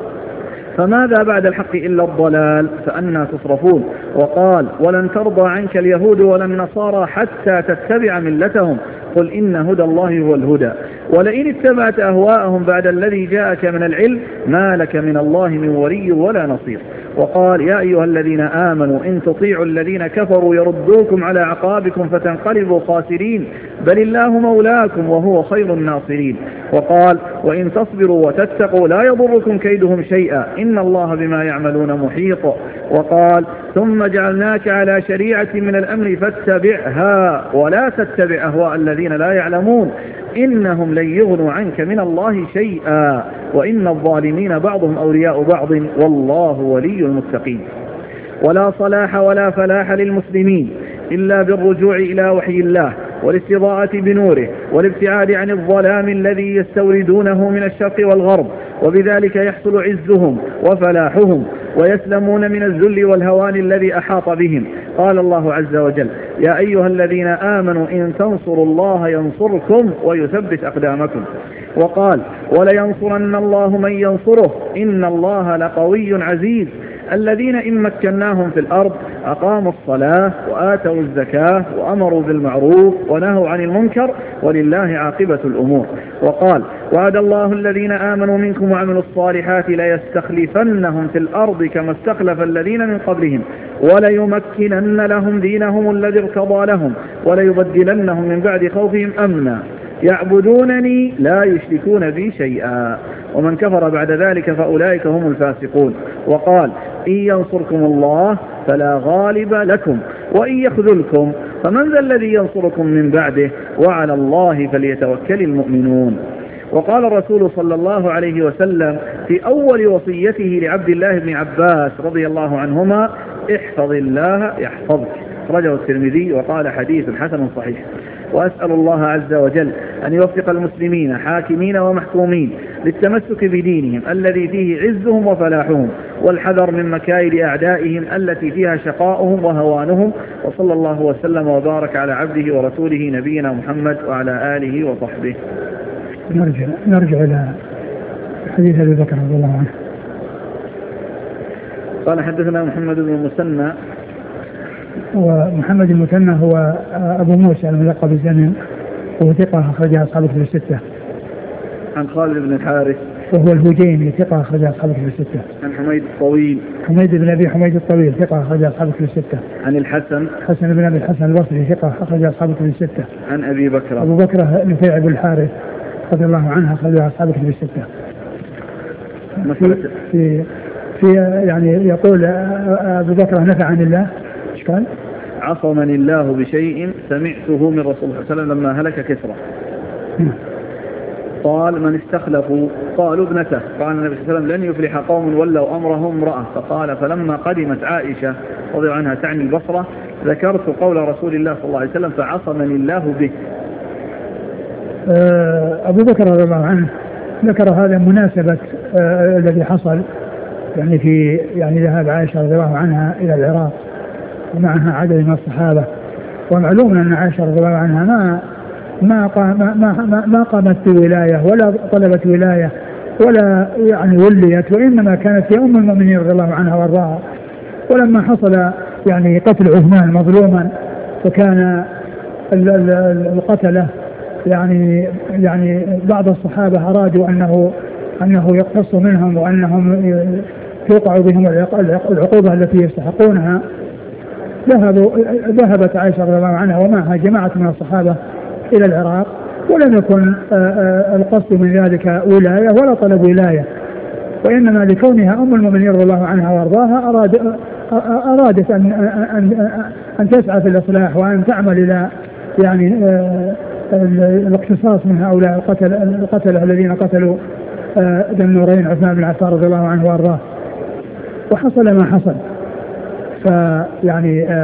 فماذا بعد الحق إلا الضلال فأنى تصرفون. وقال ولن ترضى عنك اليهود ولا النصارى حتى تتبع ملتهم قل إن هدى الله هو الهدى ولئن اتبعت أهواءهم بعد الذي جاءك من العلم ما لك من الله من ولي ولا نصير. وقال يا أيها الذين آمنوا إن تطيعوا الذين كفروا يردوكم على عقابكم فتنقلبوا خاسرين بل الله مولاكم وهو خير الناصرين. وقال وإن تصبروا وتتقوا لا يضركم كيدهم شيئا إن الله بما يعملون محيط. وقال ثم جعلناك على شريعة من الأمر فاتبعها ولا تتبع أهواء الذين لا يعلمون إنهم لن يغنوا عنك من الله شيئا وإن الظالمين بعضهم أولياء بعض والله ولي المتقين. ولا صلاح ولا فلاح للمسلمين إلا بالرجوع إلى وحي الله والاستضاءة بنوره والابتعاد عن الظلام الذي يستوردونه من الشرق والغرب وبذلك يحصل عزهم وفلاحهم ويسلمون من الذل والهوان الذي أحاط بهم. قال الله عز وجل يا أيها الذين آمنوا إن تنصروا الله ينصركم ويثبت أقدامكم. وقال ولينصرن الله من ينصره إن الله لقوي عزيز الذين إن مكناهم في الأرض أقاموا الصلاة وآتوا الزكاة وأمروا بالمعروف ونهوا عن المنكر ولله عاقبة الأمور. وقال وعد الله الذين آمنوا منكم وعملوا الصالحات ليستخلفنهم في الأرض كما استخلف الذين من قبلهم وليمكنن لهم دينهم الذي ارتضى لهم وليبدلنهم من بعد خوفهم أمنا يعبدونني لا يشركون بي شيئا ومن كفر بعد ذلك فأولئك هم الفاسقون. وقال إن ينصركم الله فلا غالب لكم وإن يخذلكم فمن ذا الذي ينصركم من بعده وعلى الله فليتوكل المؤمنون. وقال الرسول صلى الله عليه وسلم في أول وصيته لعبد الله بن عباس رضي الله عنهما احفظ الله يحفظك رجع الترمذي وقال حديث حسن صحيح. وأسأل الله عز وجل أن يوفق المسلمين حاكمين ومحكومين للتمسك بدينهم الذي فيه عزهم وفلاحهم والحذر من مكائد أعدائهم التي فيها شقاؤهم وهوانهم. وصلى الله وسلم وبارك على عبده ورسوله نبينا محمد وعلى آله وصحبه. نرجع إلى حديث أبي بكر رضي الله عنه. قال حدثنا محمد بن المثنى. ومحمد المثنى هو أبو موسى الملقب بالزمن، وهو ثقة أخرجها أصحاب الكتب الستة. عن خالد بن الحارث وهو الهجيمي ثقة أخرجها أصحاب الكتب الستة. عن حميد الطويل. حميد بن أبي حميد الطويل ثقة أخرجها أصحاب الكتب الستة. عن الحسن. حسن بن أبي الحسن البصري ثقة أخرجها أصحاب الكتب الستة. عن أبي بكر. أبو بكر نفيع بن الحارث رضي الله عنه أخرجها أصحاب الكتب الستة. في يعني يقول أبو بكر نفع عن الله. إيش قال؟ عصمني الله بشيء سمعته من رسول الله صلى الله عليه وسلم لما هلك كسرى. قال من استخلفوا؟ قالوا ابنته. قال النبي صلى الله عليه وسلم لن يفلح قوم ولوا أمرهم امرأة. فقال فلما قدمت عائشة رضي الله عنها تعني البصرة ذكرت قول رسول الله صلى الله عليه وسلم فعصمني الله به. أبو بكر رضي الله عنه ذكر هذا مناسبة الذي حصل يعني في يعني ذهاب عائشة رضي الله عنها إلى العراق ومعها عدد من الصحابة. ومعلوم أن عائشة رضي الله عنها ما قامت بولاية ولا طلبت ولاية ولا يعني وليت، وإنما كانت هي أم المؤمنين رضي الله عنها وارضاها. ولما حصل يعني قتل عثمان مظلوما وكان القتلة يعني بعض الصحابة أرادوا أنه يقتص منهم وأنهم توقع بهم العقوبة التي يستحقونها، ذهبت عائشة رضي الله عنها ومعها جماعة من الصحابة إلى العراق، ولم يكن القصد من ذلك ولاية ولا طلب ولاية، وإنما لكونها أم المؤمنين رضي الله عنها وارضاها أرادت أن تسعى في الإصلاح وأن تعمل إلى يعني الاقتصاص من هؤلاء القتلة الذين قتلوا ذي النورين عثمان بن عفان رضي الله عنه وارضاه. وحصل ما حصل. فيعني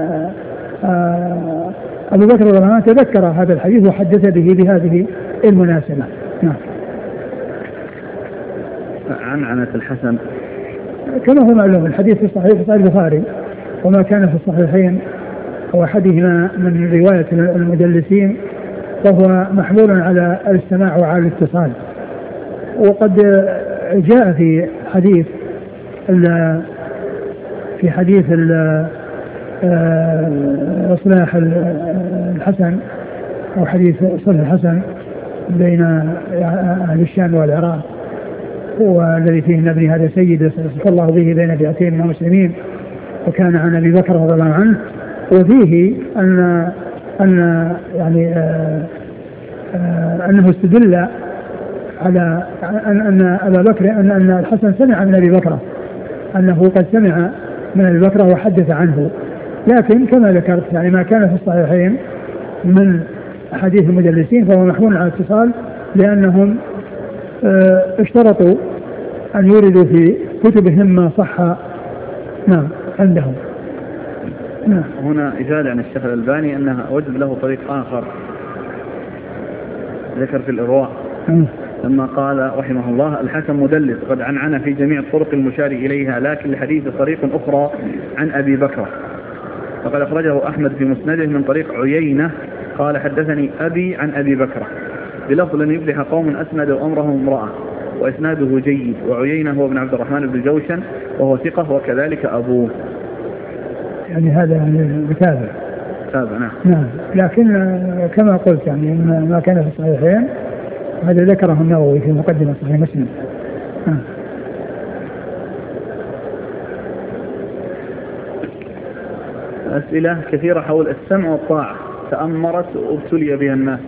أبو بكر رضي الله عنه تذكر هذا الحديث وحدث به بهذه المناسبة. نعم. عنعنة الحسن كما هو معلوم الحديث في صحيح البخاري وما كان في الصحيحين وأحدهما من رواية المدلسين فهو محمول على السماع وعلى الاتصال. وقد جاء في حديث إصلاح الحسن أو حديث صلح الحسن بين أهل الشام والعراق، والذي فيه نبني هذا سيد يصلح الله به بين فئتين من المسلمين، وكان عن أبي بكر رضي الله عنه. وفيه أن يعني أنه استدل على أن أبا بكر أن الحسن سمع من أبي بكر، أنه قد سمع من أبي بكر وحدث عنه. لكن كما ذكرت يعني ما كان في الصحيحين من حديث المدلسين فهو محمول على الاتصال، لأنهم اشترطوا أن يوردوا في كتبهم ما صح نعم عندهم. نعم. هنا إفادة عن الشيخ الألباني أنها وجد له طريق آخر ذكر في الإرواء لما قال رحمه الله الحسن مدلس قد عنعن في جميع الطرق المشار إليها، لكن الحديث طريق أخرى عن أبي بكر فقد أخرجه أحمد في مسنده من طريق عيينة قال حدثني أبي عن أبي بكر بلفظ لن يفلح قوم أسندوا أمرهم امرأة، وإسناده جيد. وعيينة هو ابن عبد الرحمن بن جوشن وهو ثقة وكذلك أبوه. يعني هذا متابع. نعم. لكن كما قلت يعني ما كان في الصحيحين هذا ذكره النووي في مقدمة صحيح مسلم. أسئلة كثيرة حول السمع والطاعة تأمرت وابتلي بها الناس.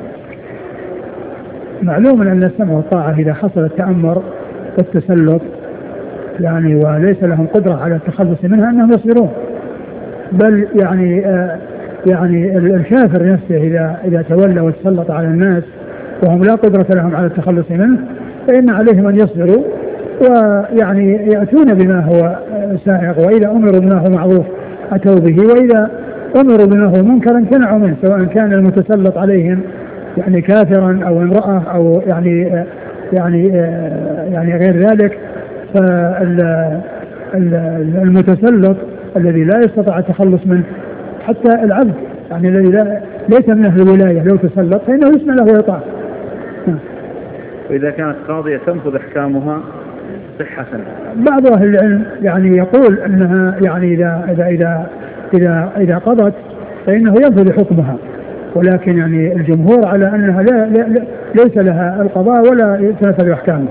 معلوم أن السمع والطاعة إذا حصل التأمر والتسلط يعني وليس لهم قدرة على التخلص منها أنهم يصبرون، بل يعني الكافر نفسه إذا تولى وتسلط على الناس وهم لا قدرة لهم على التخلص منه فإن عليهم أن يصبروا ويعني يأتون بما هو سائغ، وإذا أمروا بما هو معروف أتوا به، وإذا أمروا بما هو منكر امتنعوا منه، سواء كان المتسلط عليهم يعني كافرا أو امرأة أو يعني غير ذلك. فالمتسلط الذي لا يستطيع التخلص منه حتى العبد يعني الذي ليس من أهل الولاية لو تسلط فإنه يسمع له ويطاع، وإذا كانت قاضية تنفذ أحكامها صحة. بعض أهل العلم يعني يقول أنها يعني إذا قضت فإنه ينفذ حكمها، ولكن يعني الجمهور على أنها ليس لها القضاء ولا تنفذ أحكامها.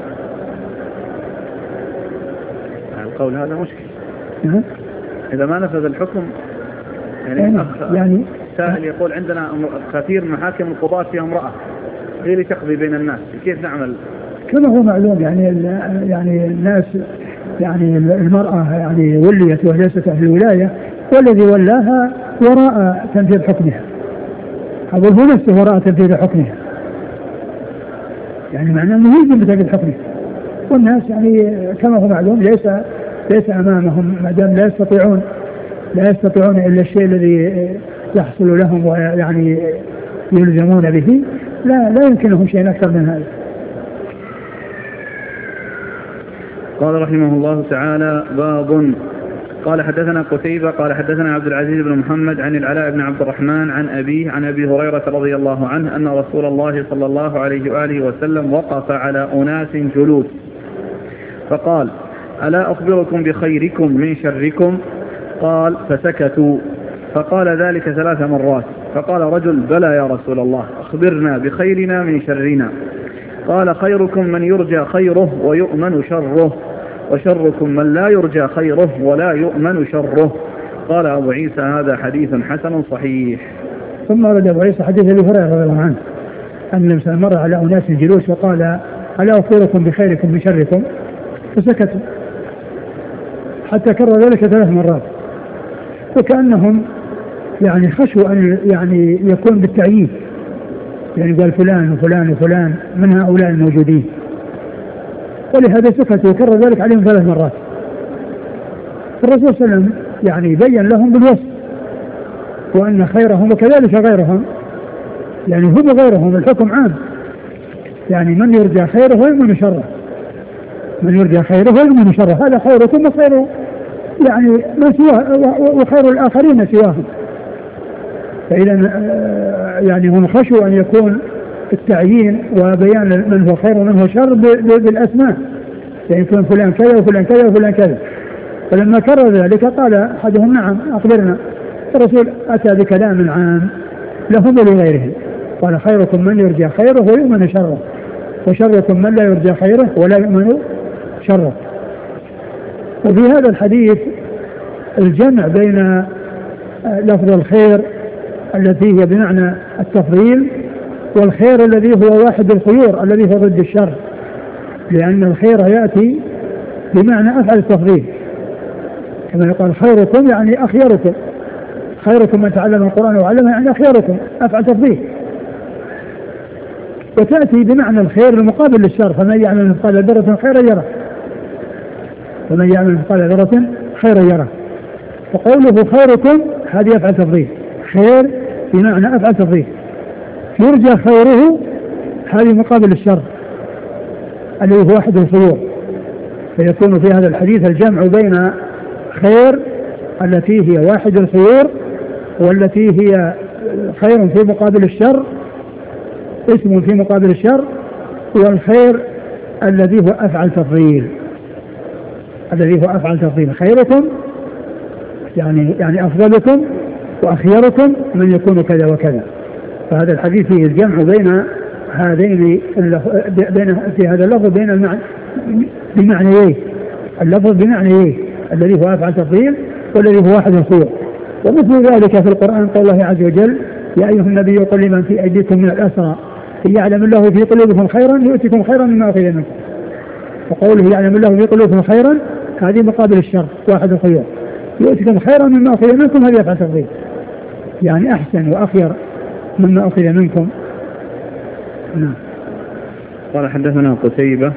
القول هذا مشكل. إذا ما نفذ الحكم يعني سائل يقول عندنا كثير من محاكم القضاة فيها امرأة هي اللي تقضي بين الناس، كيف نعمل؟ كما هو معلوم يعني الناس يعني المرأة يعني وليت وليست أهل الولاية، والذي ولاها وراء تنفيذ حكمها، هذا هو نفسه وراء تنفيذ حكمها، يعني معناه أنه يجب بتنفيذ حكمها، والناس يعني كما هو معلوم ليس أمامهم ما دام لا يستطيعون إلا الشيء الذي يحصل لهم ويعني يلزمون به، لا يمكنهم شيء أكثر من هذا. قال رحمه الله تعالى: باب. قال حدثنا قتيبة قال حدثنا عبد العزيز بن محمد عن العلاء بن عبد الرحمن عن أبيه عن أبي هريرة رضي الله عنه أن رسول الله صلى الله عليه وآله وسلم وقف على أناس جلوس فقال: ألا أخبركم بخيركم من شركم؟ قال: فسكتوا. فقال ذلك 3 مرات. فقال رجل: بلى يا رسول الله، أخبرنا بخيرنا من شرنا. قال: خيركم من يرجى خيره ويؤمن شره، وشركم من لا يرجى خيره ولا يؤمن شره. قال أبو عيسى: هذا حديث حسن صحيح. ثم رد أبو عيسى حديث أبي هريرة رضي الله عنه أن النبي مر على أناس جلوس وقال: ألا أخبركم بخيركم من شركم؟ فسكتوا حتى كرر ذلك 3 مرات، وكأنهم يعني خشوا أن يعني يكون بالتعيين، يعني قال فلان وفلان وفلان من هؤلاء الموجودين، ولهذا سكت وكرر ذلك عليهم 3 مرات. الرسول صلى الله عليه وسلم يعني بين لهم بالوصف وأن خيرهم وكذلك غيرهم، يعني هم غيرهم الحكم عام، يعني من يرجى خيره ويؤمن شره، من يرجى خيره ويؤمن شره، هذا خيركم وخير يعني ما سواه وخير الآخرين سواهم. فإذا يعني هم خشوا أن يكون التعيين وبيان من هو خير ومن هو شر بالأسماء، يعني يكون فلان كذا وفلان كذا وفلان كذا. فلما كرر ذلك قال أحدهم: نعم أخبرنا. الرسول أتى بكلام عام لهم ولغيرهم، قال: خيركم من يرجى خيره ويؤمن شره، وشركم من لا يرجى خيره ولا يؤمن شره. وفي هذا الحديث الجمع بين لفظ الخير التي هي بمعنى التفضيل والخير الذي هو واحد الخيور الذي هو ضد الشر، لأن الخير يأتي بمعنى أفعل التفضيل، كما يقال خيركم يعني أخيركم، خيركم من تعلم القرآن وعلمه يعني أخيركم، أفعل تفضيل. وتأتي بمعنى الخير المقابل للشر: فمن يعمل مثقال ذرة خيرا يره، ومن يعمل مثقال ذرة خيرا يره. وقوله خيركم هذه أفعل تفضيل، خير بمعنى أفعل تفضيل. يرجى خيره هذه مقابل الشر الذي هو واحد الخيور، فيكون في هذا الحديث الجمع بين خير التي هي واحد الخيور والتي هي خير في مقابل الشر، اسم في مقابل الشر، والخير الذي هو أفعل تفضيل، الذي هو أفعل تفضيل. خيركم يعني أفضلكم وأخيركم من يكون كذا وكذا. فهذا الحديث فيه الجمع بين هذين في هذا اللفظ بين بمعنيين، اللفظ بمعنيين الذي هو أفعل تفضيل والذي هو واحد الخير. ومثل ذلك في القرآن قول الله عز وجل: يا أيها النبي قل لمن في أيديكم من الأسرى إن يعلم الله في قلوبكم خيرا يؤتكم خيرا مما أخذ منكم. وقوله يعلم الله في قلوبكم خيرا هذه مقابل الشر واحد الخير، يؤتكم خيرا مما أخذ منكم هذه أفعل تفضيل، يعني أحسن وأخير مما أخذ منكم. نعم. قال حدثنا قتيبة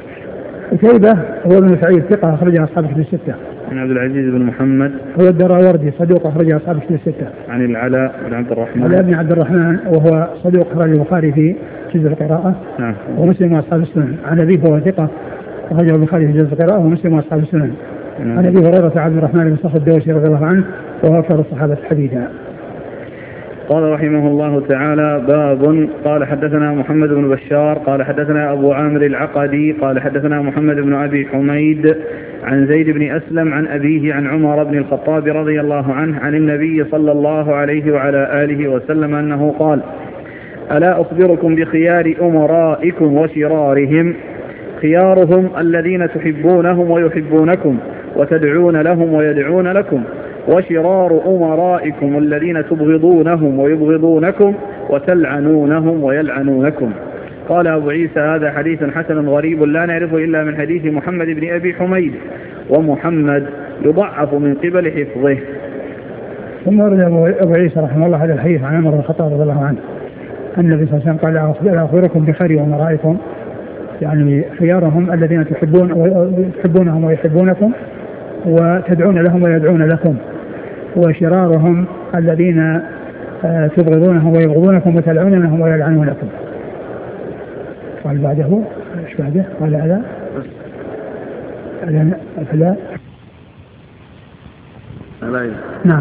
هو ابن سعيد ثقة أخرجها أصحاب الكتب الستة. عن عبد العزيز بن محمد هو الدراوردي صدوق أخرجها أصحاب الكتب الستة. عن العلاء بن عبد الرحمن العلاء بن عبد الرحمن وهو صدوق أخرج البخاري في جزء القراءة ومسلم وأصحاب السنن. عن أبيه وهو ثقة أخرجه البخاري في جزء القراءة ومسلم وأصحاب السنن. عن أبي هريرة عبد الرحمن بن صخر الدوسي رضي الله عنه وهو أكثر الصحابة حديثا. قال رحمه الله تعالى: باب. قال حدثنا محمد بن بشار قال حدثنا أبو عامر العقدي قال حدثنا محمد بن أبي حميد عن زيد بن أسلم عن أبيه عن عمر بن الخطاب رضي الله عنه عن النبي صلى الله عليه وعلى آله وسلم أنه قال: ألا أخبركم بخيار أمرائكم وشرارهم؟ خيارهم الذين تحبونهم ويحبونكم وتدعون لهم ويدعون لكم، وشرار أمرائكم الذين تبغضونهم ويبغضونكم وتلعنونهم ويلعنونكم. قال أبو عيسى: هذا حديث حسن غريب لا نعرفه إلا من حديث محمد بن أبي حميد، ومحمد يضعف من قبل حفظه. ثم ورد أبو عيسى رحمه الله هذا الحديث عن عمر بن الخطاب رضي الله عنه أن النبي صلى الله عليه وسلم قال: ألا أخبركم بخير أمرائكم؟ يعني خيارهم الذين تحبونهم ويحبونكم وتدعون لهم ويدعون لكم، وشرارهم الذين تبغضونهم ويبغضونكم وتلعنونهم ويلعنونكم. قال بعده ايش بعده؟ قال ألا نعم.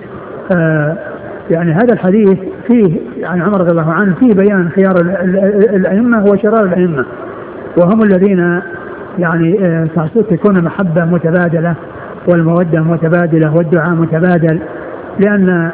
يعني هذا الحديث فيه يعني عمر رضي الله عنه فيه بيان خيار الأئمة وشرار الأئمة، وهم الذين يعني تكون محبة متبادلة والمودة متبادلة والدعاء متبادل، لأن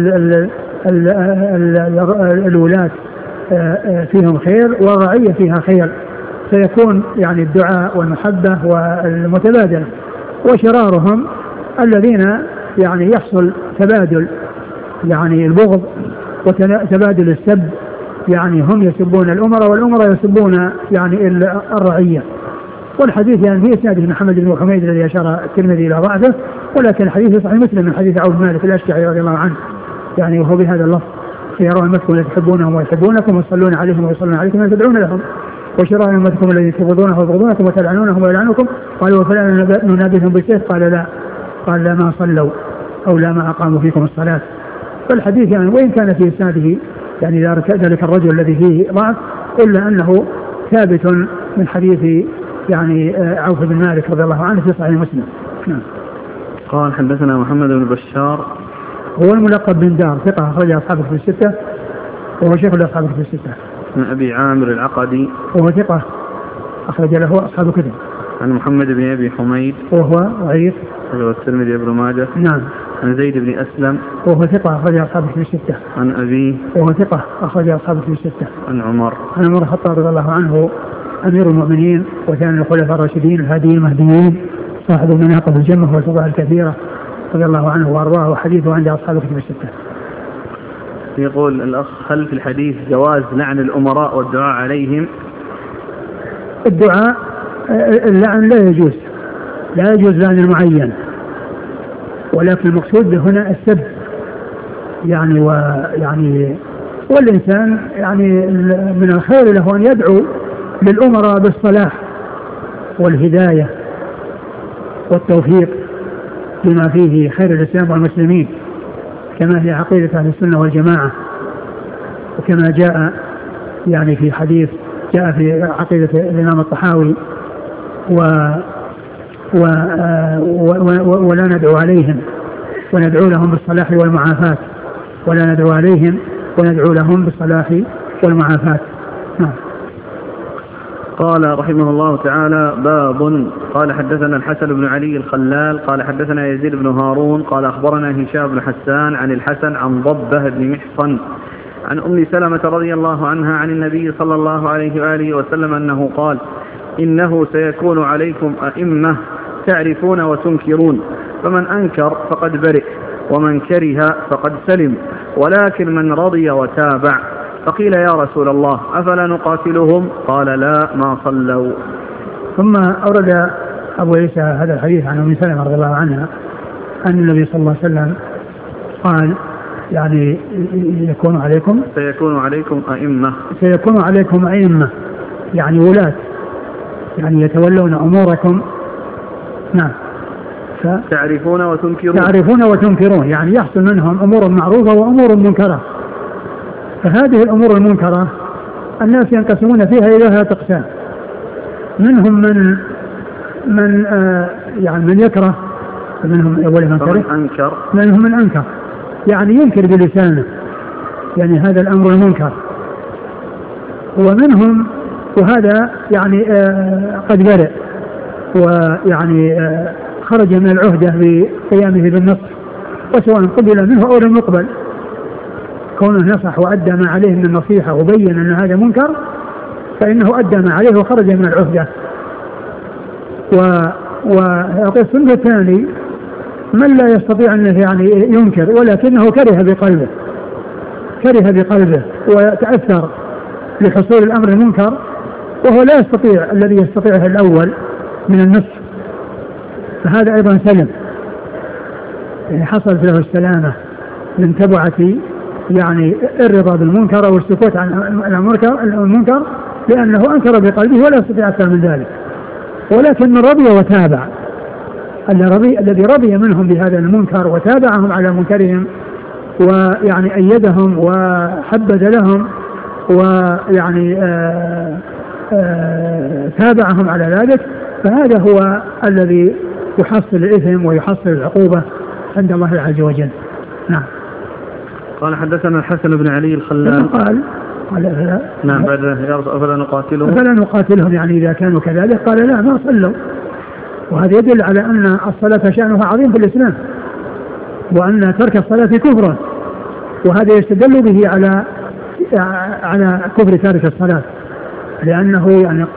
الولاة فيهم خير والرعية فيها خير، فيكون يعني الدعاء والمحبة والمتبادل. وشرارهم الذين يعني يحصل تبادل يعني البغض وتبادل السب، يعني هم يسبون الأمراء والأمراء يسبون يعني الرعية. والحديث يعني فيه اسناده محمد بن حميد الذي أشار الترمذي إلى ضعفه، ولكن الحديث صحيح مسلم من حديث عوف مالك الأشجعي رضي الله عنه، يعني وهو بهذا اللفظ: خيار أمتكم الذين تحبونهم ويحبونكم ويصلون عليهم ويصلون عليكم وتدعون لهم، وشرار أمتكم الذين تبغضونهم ويبغضونكم وتلعنونهم ويلعنكم. قالوا: فلا ننابذهم بالسيف؟ قال: لا. قال: لا ما صلوا أو لا ما أقاموا فيكم الصلاة. فالحديث يعني وإن كان في إسناده يعني ذلك الرجل الذي فيه ضعف، إلا أنه ثابت من حديث يعني عوف بن مالك رضي الله عنه في صحيح مسلم. نعم. قال حدثنا محمد بن بشار هو الملقب بن دار، ثقة أخرج أصحابه في الستة وهو شيخ لأصحابه في الستة. من أبي عامر العقدي وهو ثقة أخرج له أصحاب كتب. عن محمد بن أبي حميد وهو ضعيف، والترمذي ابن ماجه. نعم. عن زيد بن أسلم وهو ثقة أخرج أصحابه في الستة. عن أبيه وهو ثقة أخرج أصحابه في الستة. عن عمر الخطاب رضي الله عنه أمير المؤمنين وثاني الخلفاء الراشدين الهاديين المهديين صاحب المناقب الجمة والفضائل الكثيرة رضي الله عنه وأرضاه، وحديثه عند أصحاب كتب الستة. يقول الأخ: هل في الحديث جواز لعن الأمراء والدعاء عليهم؟ الدعاء اللعن لا يجوز، لا يجوز لعن المعين، ولكن المقصود هنا السب يعني والإنسان يعني من الخير له أن يدعو للأمراء بالصلاح والهداية والتوفيق بما فيه خير الإسلام والمسلمين، كما هي عقيدة أهل السنة والجماعة، وكما جاء يعني في حديث جاء في عقيدة الإمام الطحاوي ولا ندعو عليهم وندعو لهم بالصلاح والمعافاة، ولا ندعو عليهم وندعو لهم بالصلاح والمعافاة. نعم. قال رحمه الله تعالى: باب. قال حدثنا الحسن بن علي الخلال قال حدثنا يزيد بن هارون قال أخبرنا هشام بن حسان عن الحسن عن ضبة بن محصن عن أم سلمة رضي الله عنها عن النبي صلى الله عليه وآله وسلم أنه قال: إنه سيكون عليكم أئمة تعرفون وتنكرون، فمن أنكر فقد برئ، ومن كره فقد سلم، ولكن من رضي وتابع. فقيل: يا رسول الله أفلا نقاتلهم؟ قال: لا ما صلوا. ثم أورد أبو عيسى هذا الحديث عن أم سلمة رضي الله عنها أن النبي صلى الله عليه وسلم قال يعني سيكون عليكم أئمة يعني ولاة يعني يتولون أموركم. نعم. تعرفون وتنكرون يعني يحصل منهم أمور معروفة وأمور منكرة. فهذه الأمور المنكرة الناس ينقسمون فيها إلى ثلاثة أقسام: منهم من يكره، منهم من كره، منهم من أنكر يعني ينكر بلسانه يعني هذا الأمر المنكر. ومنهم وهذا يعني قد برئ ويعني خرج من العهدة بقيامه بالنصح، وسواء قبل منه أو لم يقبل، كونه نصح وأدى ما عليه من النصيحة وبين أن هذا منكر فإنه أدى ما عليه وخرج من العهدة. والقسم الثاني من لا يستطيع أن يعني ينكر ولكنه كره بقلبه وتأثر لحصول الأمر المنكر، وهو لا يستطيع الذي يستطيعه الأول من النصح، فهذا أيضا سلم، يعني حصلت له السلامة من تبعة يعني الرضا بالمنكر أو السكوت عن المنكر لأنه أنكر بقلبه ولا يستطيع أكثر من ذلك. ولكن من رضي وتابع، الذي رضي منهم بهذا المنكر وتابعهم على منكرهم ويعني أيدهم وحبذ لهم ويعني تابعهم على ذلك، فهذا هو الذي يحصل الإثم ويحصل العقوبة عند الله عز وجل. نعم. قال حدثنا الحسن بن علي الخلال قال نعم بعد فلا نقاتلهم يعني إذا كانوا كذلك، قال لا ما صلوا. وهذا يدل على أن الصلاة شأنها عظيم في الإسلام وأن ترك الصلاة كفر، وهذا يستدل به على كفر تارك الصلاة، لأنه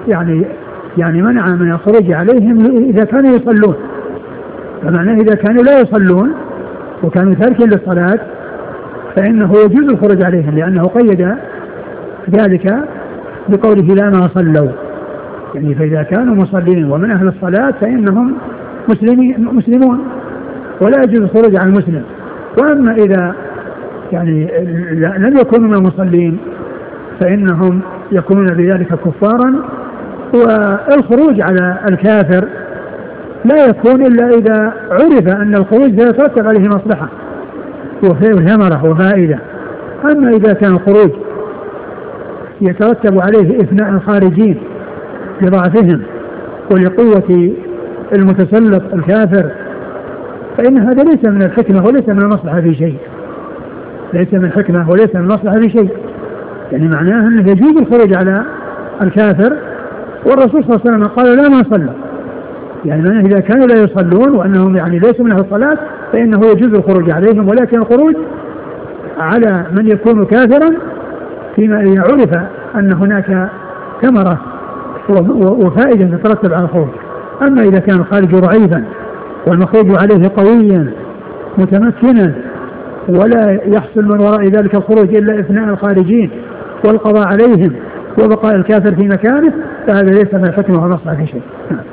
يعني منع من الخروج عليهم إذا كانوا يصلون، فمعناه إذا كانوا لا يصلون وكانوا تاركين للصلاة فإنه يجوز الخروج عليهم، لأنه قيد ذلك بقوله لا ما صلوا، يعني فإذا كانوا مصلين ومن أهل الصلاة فإنهم مسلمون ولا يجوز الخروج على المسلم. وأما إذا يعني لم يكونوا من المصلين فإنهم يكونون بذلك كفارا، والخروج على الكافر لا يكون إلا إذا عرف أن الخروج سيترتب عليه مصلحة وثمرة وفائدة. أما إذا كان الخروج يترتب عليه إثناء الخارجين لضعفهم ولقوة المتسلط الكافر فإن هذا ليس من الحكمة وليس من المصلحة في شيء، ليس من الحكمة وليس من المصلحة في شيء، يعني معناه أنه يجوز الخروج على الكافر، والرسول صلى الله عليه وسلم قال لا ما صلى، يعني معناه إذا كانوا لا يصلون وأنهم يعني ليسوا من أهل الصلاة فإنه يجوز الخروج عليهم، ولكن الخروج على من يكون كافرا فيما يعرف أن هناك ثمرة وفائدة تترتب على الخروج. أما إذا كان الخارج ضعيفا والمخرج عليه قويا متمكنا ولا يحصل من وراء ذلك الخروج إلا إثناء الخارجين والقضاء عليهم وبقاء الكافر في مكانه فهذا ليس من الحكمة والمصلحة في شيء.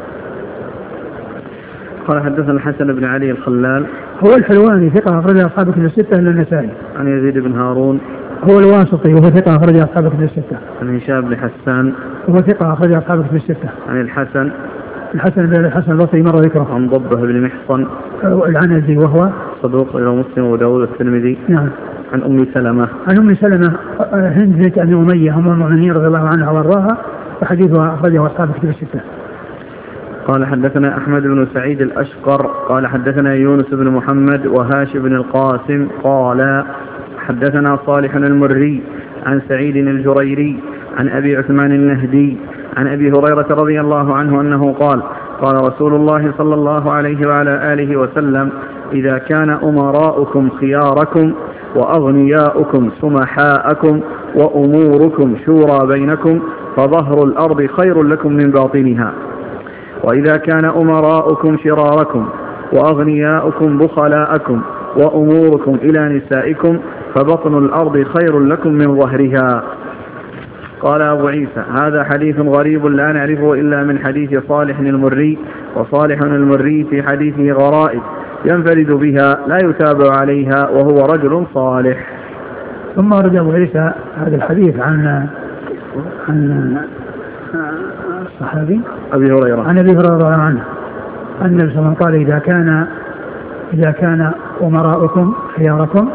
قال حدثنا الحسن بن علي الخلال هو الحلواني ثقة أخرج أصحاب كتب الستة إلا النسائي. عن يزيد بن هارون هو الواسطي وهو ثقة أخرج أصحاب كتب الستة. عن هشام بن حسان وهو ثقة أخرج أصحاب كتب الستة. عن الحسن بن الحسن البصري مرة ذكره. عن ضبه بن محصن العنزي وهو صدوق إلى مسلم وداود الترمذي. نعم. عن أم سلمة هند بنت أبي أمية أم المؤمنين رضي الله عنها وارضاها وحديثها أخرجه أصحاب كتب الستة. قال حدثنا أحمد بن سعيد الأشقر قال حدثنا يونس بن محمد وهاش بن القاسم قال حدثنا صالح المري عن سعيد الجريري عن أبي عثمان النهدي عن أبي هريرة رضي الله عنه أنه قال قال رسول الله صلى الله عليه وعلى آله وسلم إذا كان أمراؤكم خياركم وأغنياؤكم سمحاءكم وأموركم شورى بينكم فظهر الأرض خير لكم من باطنها، وإذا كان أمراؤكم شراركم وأغنياؤكم بخلاءكم وأموركم إلى نسائكم فبطن الأرض خير لكم من ظهرها. قال أبو عيسى هذا حديث غريب لا نعرفه إلا من حديث صالح المري، وصالح المري في حديثه غرائب ينفرد بها لا يتابع عليها وهو رجل صالح. ثم رد أبو عيسى هذا الحديث عن الصحابي أبي هريرة عن أبي هريرة رضي الله عنه أن النبي صلى الله عليه وسلم قال إذا كان أمراؤكم خياركم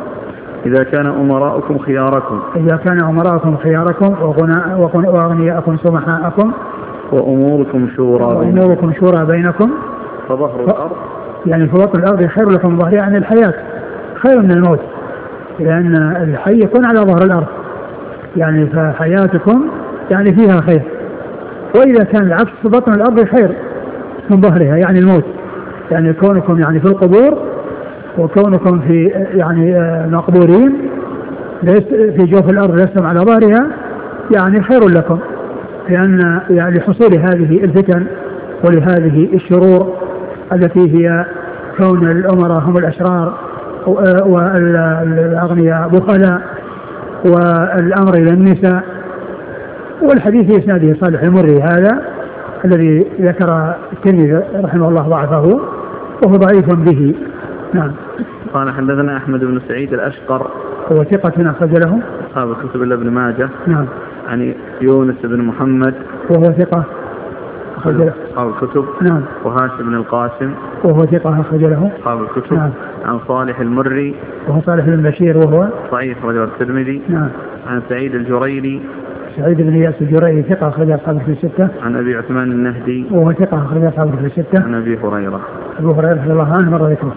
وأغنياءكم سمحاءكم وأموركم شورى بينكم فظهر الأرض يعني فبطن الأرض خير لكم ظهرها عن الحياة خير من الموت، لأن الحي يكون على ظهر الأرض يعني فحياتكم يعني فيها خير، وإذا كان العكس بطن الأرض خير من ظهرها يعني الموت، يعني كونكم يعني في القبور وكونكم في يعني مقبورين في جوف الأرض لستم على ظهرها يعني خير لكم، لأن يعني لحصول هذه الفتن ولهذه الشرور التي هي كون الأمراء هم الأشرار والأغنياء بخلاء والأمر إلى النساء. والحديث في إسناده صالح المري هذا الذي ذكر الترمذي رحمه الله ضعفه وهو ضعيف به. نعم. قال حدثنا أحمد بن سعيد الأشقر هو ثقة أخرج له أصحاب الكتب إلا ابن ماجه. نعم. عن يونس بن محمد وهو ثقة أخرج له أصحاب الكتب. نعم. وهاشم بن القاسم وهو ثقة أخرج له أصحاب الكتب. نعم. عن صالح المري وهو صالح بن بشير وهو ضعيف رجل الترمذي. نعم. عن سعيد الجريري سعيد بن إياس الجريري ثقة أخرج أصحاب الكتب الستة. عن أبي عثمان النهدي وهو ثقة أخرج أصحاب الكتب الستة. عن أبي هريرة رضي الله عنه مر ذكره.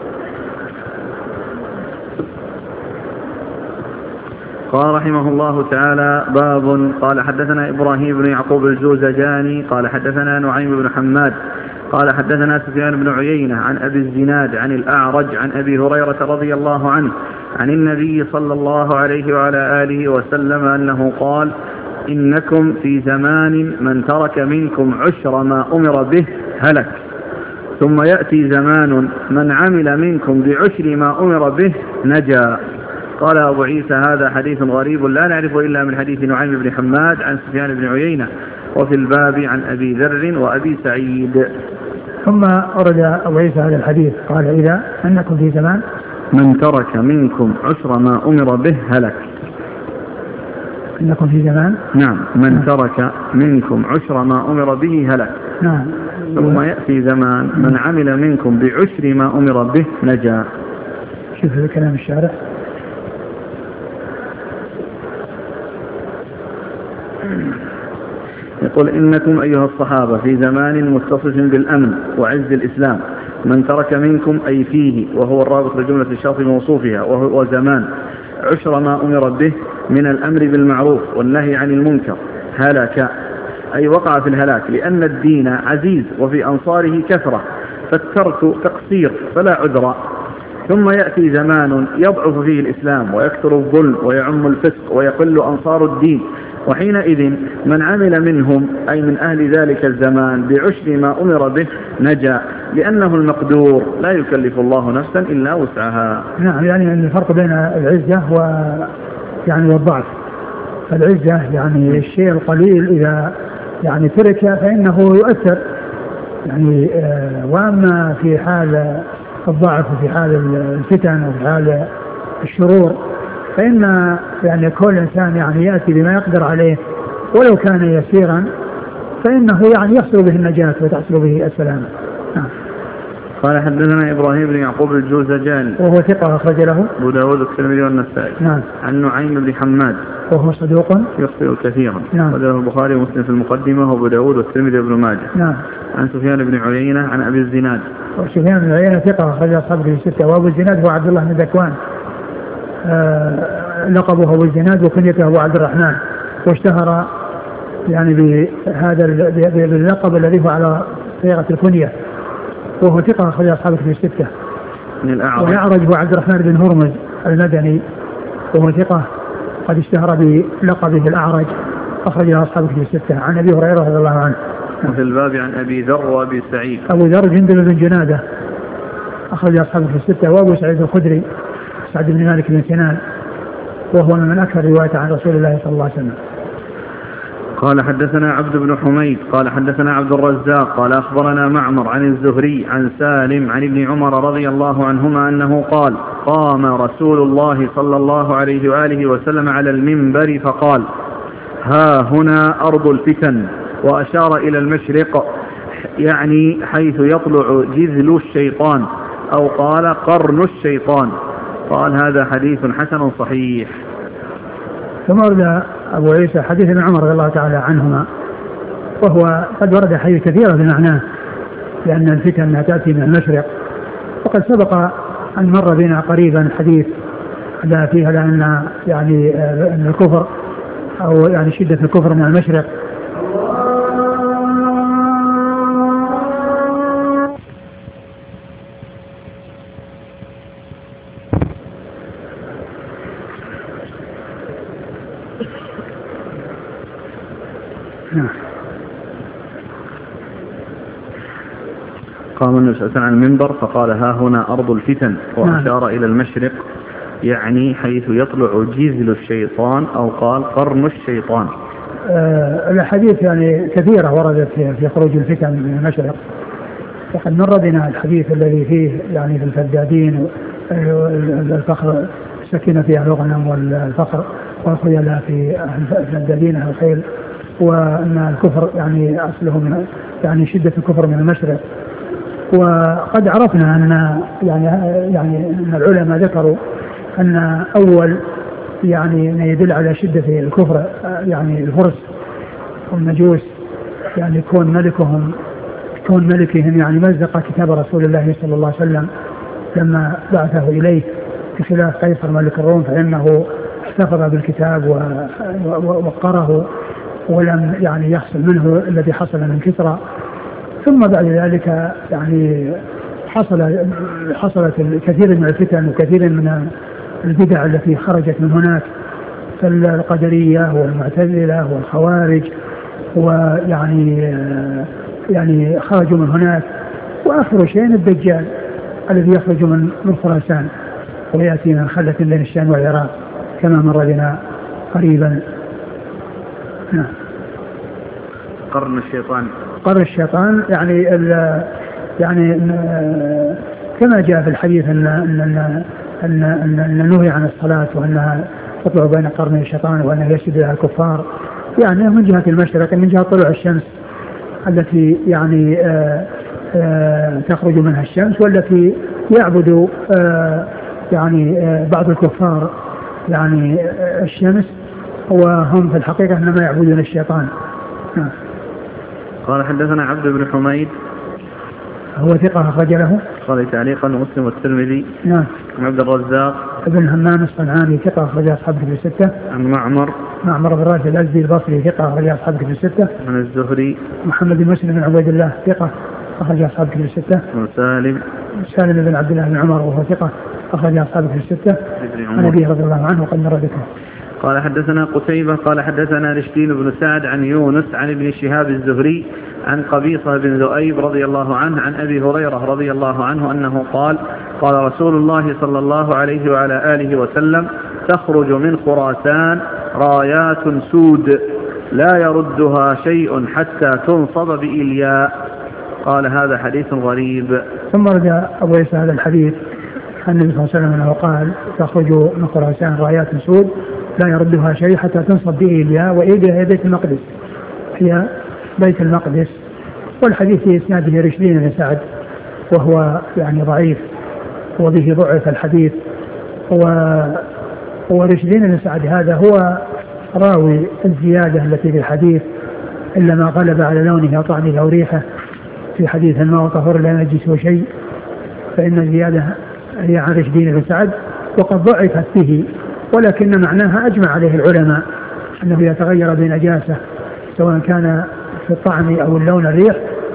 قال رحمه الله تعالى باب. قال حدثنا إبراهيم بن يعقوب الجوزجاني قال حدثنا نعيم بن حماد قال حدثنا سفيان بن عيينة عن أبي الزناد عن الأعرج عن أبي هريرة رضي الله عنه عن النبي صلى الله عليه وعلى آله وسلم أنه قال: إنكم في زمان من ترك منكم عشر ما أمر به هلك، ثم يأتي زمان من عمل منكم بعشر ما أمر به نجا. قال أبو عيسى: هذا حديث غريب لا نعرفه إلا من حديث نعيم بن حماد عن سفيان بن عيينة، وفي الباب عن أبي ذر وأبي سعيد. ثم أورد أبو عيسى هذا الحديث قال: إذا أنكم في زمان من ترك منكم عشر ما أمر به هلك. إنكم في زمان نعم من ترك منكم عشر ما أمر به هلك. نعم. ثم يأتي زمان من عمل منكم بعشر ما أمر به نجا. شوف هذا كلام الشارع. يقول: إنكم أيها الصحابة في زمان متصف بالأمن وعز الإسلام، من ترك منكم أي فيه، وهو الرابط لجملة الشرط موصوفها، وهو زمان عشر ما أمر به من الأمر بالمعروف والنهي عن المنكر هلك، أي وقع في الهلاك، لأن الدين عزيز وفي أنصاره كثرة، فالترك تقصير فلا عذر. ثم يأتي زمان يضعف فيه الإسلام ويكثر الظلم ويعم الفسق ويقل أنصار الدين، وحينئذ من عمل منهم أي من أهل ذلك الزمان بعشر ما أمر به نجا، لأنه المقدور لا يكلف الله نفسا إلا وسعها. نعم، يعني الفرق بين العزة يعني والضعف. العزة يعني الشيء القليل إذا يعني ترك فإنه يؤثر يعني، وأما في حال الضعف وفي حال الفتن وفي حال الشرور فإن يعني كل إنسان يعني يأتي بما يقدر عليه ولو كان يسيرا فإنه يعني يحصل به النجاة وتحصل به السلامة. قال حدثنا إبراهيم بن يعقوب الجوزجاني وهو ثقة أخرج له أبو داود والترمذي والنسائي. نعم. عن نعيم بن حماد وهو صدوق يخطئ كثيرا. نعم. وله البخاري ومسلم في المقدمة وأبو داود والترمذي وابن ماجه. نعم. عن سفيان بن عيينة عن أبي الزناد. وسفيان بن عيينة ثقة أخرج أصحابه في الستة. وأبو الزناد هو عبد الله بن ذكوان، لقبه أبو الزناد وكنيته أبو عبد الرحمن، واشتهر يعني بهذا باللقب الذي هو على صيغة الكنية، وهو ثقة أخرج أصحابه في الستة. والأعرج هو عبد الرحمن بن هرمز المدني، وهو ثقة قد اشتهر بلقبه الأعرج، أخرج أصحابه في الستة. عن أبي هريرة رضي الله عنه. وفي الباب عن أبي ذر وأبي سعيد. أبو ذر جندب بن جنادة أخرج أصحابه في الستة. وأبو سعيد الخدري سعد بن مالك بن سنان، وهو من أكثر رواية عن رسول الله صلى الله عليه وسلم. قال حدثنا عبد بن حميد قال حدثنا عبد الرزاق قال أخبرنا معمر عن الزهري عن سالم عن ابن عمر رضي الله عنهما أنه قال: قام رسول الله صلى الله عليه وآله وسلم على المنبر فقال: ها هنا أرض الفتن، وأشار إلى المشرق يعني حيث يطلع جذل الشيطان، أو قال قرن الشيطان. قال: هذا حديث حسن صحيح. ثم ورد أبو عيسى حديث ابن عمر رضي الله تعالى عنهما، وهو قد ورد حديث كثيرة بمعناه، لأن الفتن تأتي من المشرق، وقد سبق أن مر بنا قريبا حديث لا فيها لأن يعني أن الكفر أو يعني شدة الكفر من المشرق. قام النبي صلى الله عليه وسلم عن المنبر فقال: ها هنا أرض الفتن، وأشار إلى المشرق يعني حيث يطلع جزل الشيطان، أو قال قرن الشيطان. الحديث يعني كثيرة وردت في خروج الفتن من المشرق، وقد مر بنا الحديث الذي فيه يعني في الفدادين الفخر السكينة في أهل الغنم والفخر والخيلاء في الفدادين أهل الخيل، وأن الكفر يعني أصله من يعني شدة الكفر من المشرق. وقد عرفنا أن يعني أن العلماء ذكروا أن أول يعني ما يدل على شدة الكفر يعني الفرس والمجوس، يعني كون ملكهم يعني مزق كتاب رسول الله صلى الله عليه وسلم لما بعثه إليه، بخلاف قيصر ملك الروم فإنه احتفظ بالكتاب ووقره ولم يعني يحصل منه الذي حصل من كسرى. ثم بعد ذلك يعني حصلت الكثير من الفتن وكثير من البدع التي خرجت من هناك، فالقدرية والمعتزلة والخوارج، ويعني خرجوا من هناك. وآخر شيء الدجال الذي يخرج من خراسان ويأتي من خلة بين الشام والعراق كما مر بنا قريبا. قرن الشيطان يعني كما جاء في الحديث أن نهي عن الصلاة وأنها تطلع بين قرن الشيطان وأنه يسجد لها الكفار، يعني من جهة المشرق، من جهة طلوع الشمس التي يعني تخرج منها الشمس، والتي يعبد يعني بعض الكفار يعني الشمس، وهم في الحقيقة إنما يعبدون الشيطان. قال: حدثنا عبد بن حميد، هو ثقة أخرج له قال تعليقا مسلم والترمذي. نعم. عبد الرزاق ابن همام الصنعاني ثقة أخرج أصحاب الكتب الستة. عن معمر بن راشد الأزدي البصري ثقة أخرج أصحاب الكتب الستة. عن الزهري محمد بن مسلم بن عبيد الله ثقة أخرج أصحاب الكتب الستة. عن سالم بن عبد الله بن عمر وهو ثقة أخرج أصحاب الكتب الستة. عن أبيه رضي الله عنه وقد مر ذكره. قال: حدثنا قتيبة قال: حدثنا رشدين بن سعد عن يونس عن ابن شهاب الزهري عن قبيصة بن ذؤيب رضي الله عنه عن أبي هريرة رضي الله عنه أنه قال: قال رسول الله صلى الله عليه وعلى آله وسلم: تخرج من خراسان رايات سود لا يردها شيء حتى تنصب بإلياء. قال: هذا حديث غريب. ثم رد أبو عيسى هذا الحديث عن النبي صلى الله عليه وسلم أنه قال: تخرج من خراسان رايات سود لا يردها شيء حتى تنصب بإيليا، وإيليا هي بيت المقدس، هي بيت المقدس. والحديث في إسناده رشدين بن سعد وهو يعني ضعيف، وبه ضعف الحديث. ورشدين بن سعد هذا هو راوي الزيادة التي في الحديث: إلا ما غلب على لونه وطعمه أو ريحه، في حديث الماء طهور لا ينجسه شيء، فإن الزيادة هي عن رشدين بن سعد وقد ضعفت به، ولكن معناها أجمع عليه العلماء أنه يتغير بنجاسة سواء كان في الطعم أو اللون الريح،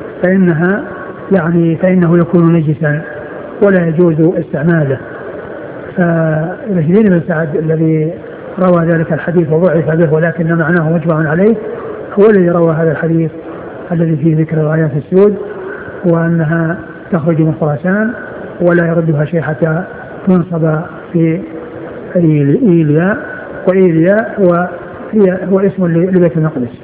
فإنه يكون نجسا ولا يجوز استعماله. فرشدين بن سعد الذي روى ذلك الحديث وضعف به ولكن معناه مجمع عليه هو الذي روى هذا الحديث الذي فيه ذكر رايات السود، وأنها تخرج من خراسان ولا يردها شيء حتى تنصب في إيليا، وإيليا هو اسم لبيت المقدس.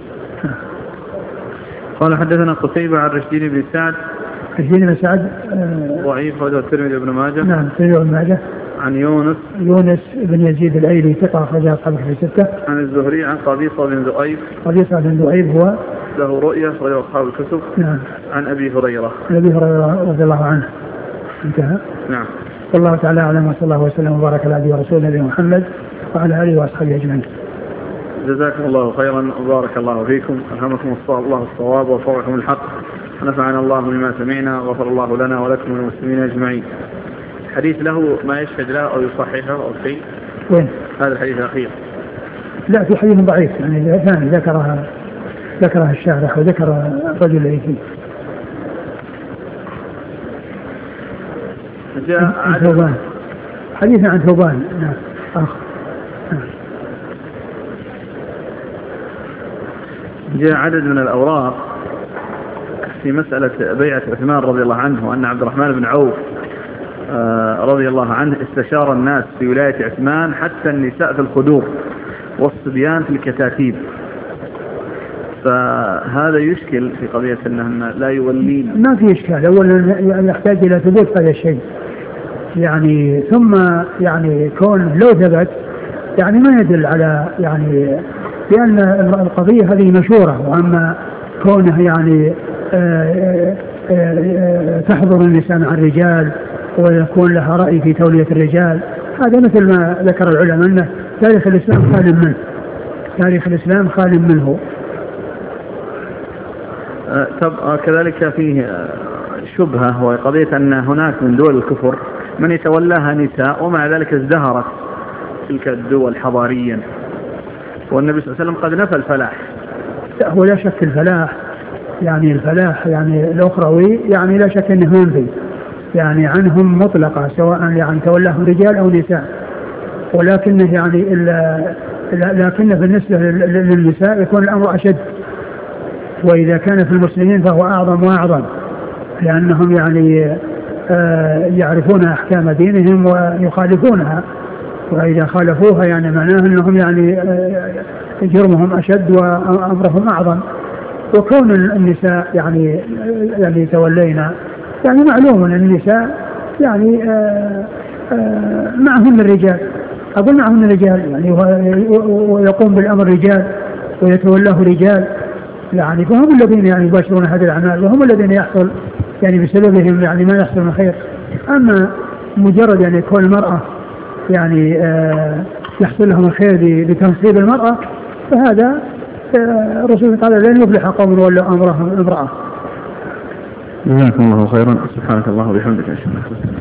قال: حدثنا قتيبة عن رشدين بن سعد. رشدين بن سعد ضعيف، وهو الترمذي بن ماجه. نعم، الترمذي بن ماجه. عن يونس بن يزيد الأيلي ثقة أخرج أصحاب الكتب الستة. عن الزهري عن قبيصة بن ذؤيب. قبيصة بن ذؤيب هو له رؤية أخرج أصحاب الكتب. نعم. عن أبي هريرة رضي الله عنه. انتهى. نعم. والله تعالى أعلم، وصلى الله وسلم وبارك على عبده ورسوله نبينا محمد وعلى آله وأصحابه أجمعين. جزاكم الله خيرا وبارك الله فيكم، ألهمكم الله الصواب ووفقكم الحق، ونفعنا الله بما سمعنا، وغفر الله لنا ولكم والمسلمين أجمعين. حديث له ما يشهد له أو يصححه أو شيء؟ وين؟ هذا الحديث الأخير. لا، في حديث ضعيف يعني ثاني ذكرها الشارح وذكر الرجل الذي فيه. عن ثوبان، حديث عن ثوبان. نعم. جاء عدد من الأوراق في مسألة بيعة عثمان رضي الله عنه، وأن عبد الرحمن بن عوف رضي الله عنه استشار الناس في ولاية عثمان حتى النساء في الخدور والصبيان في الكتاتيب. فهذا يشكل في قضية أنهم لا يولين. ما في إشكال، أولا يحتاج إلى ثبوت هذا الشيء يعني، ثم يعني كون لو ثبت يعني ما يدل على يعني، لأن القضية هذه مشهورة. وأما كونه يعني تحضر النساء مع الرجال ويكون لها رأي في تولية الرجال، هذا مثل ما ذكر العلماء أنه تاريخ الإسلام خال منه، تاريخ الإسلام خال منه. كذلك فيه شبهة وقضية أن هناك من دول الكفر من يتولاها نساء ومع ذلك ازدهرت تلك الدول حضاريا، والنبي صلى الله عليه وسلم قد نفى الفلاح. هو لا شك الفلاح يعني، الفلاح يعني الأخروي يعني لا شك أنه ينفي يعني عنهم مطلقة، سواء يعني تولاهم رجال أو نساء، ولكنه يعني لكن بالنسبة للنساء يكون الأمر أشد، وإذا كان في المسلمين فهو أعظم وأعظم، لأنهم يعني يعرفون أحكام دينهم ويخالفونها، وإذا خالفوها يعني معناه أنهم يعني جرمهم أشد وأمرهم أعظم. وكون النساء يعني تولينا يعني معلوم أن النساء يعني معهم الرجال، أقول معهم الرجال يعني، ويقوم بالأمر رجال ويتولاه رجال يعني، فهم الذين يعني يباشرون هذه الأعمال، وهم الذين يحصل يعني بسببهم يعني ما يحصل من خير. أما مجرد يعني يكون المرأة يعني يحصل لهم الخير بتنصيب المرأة، فهذا الرسول قال لن يفلح قوم ولوا أمرهم امرأة. جزاكم الله خيرا. سبحانك الله وبحمدك.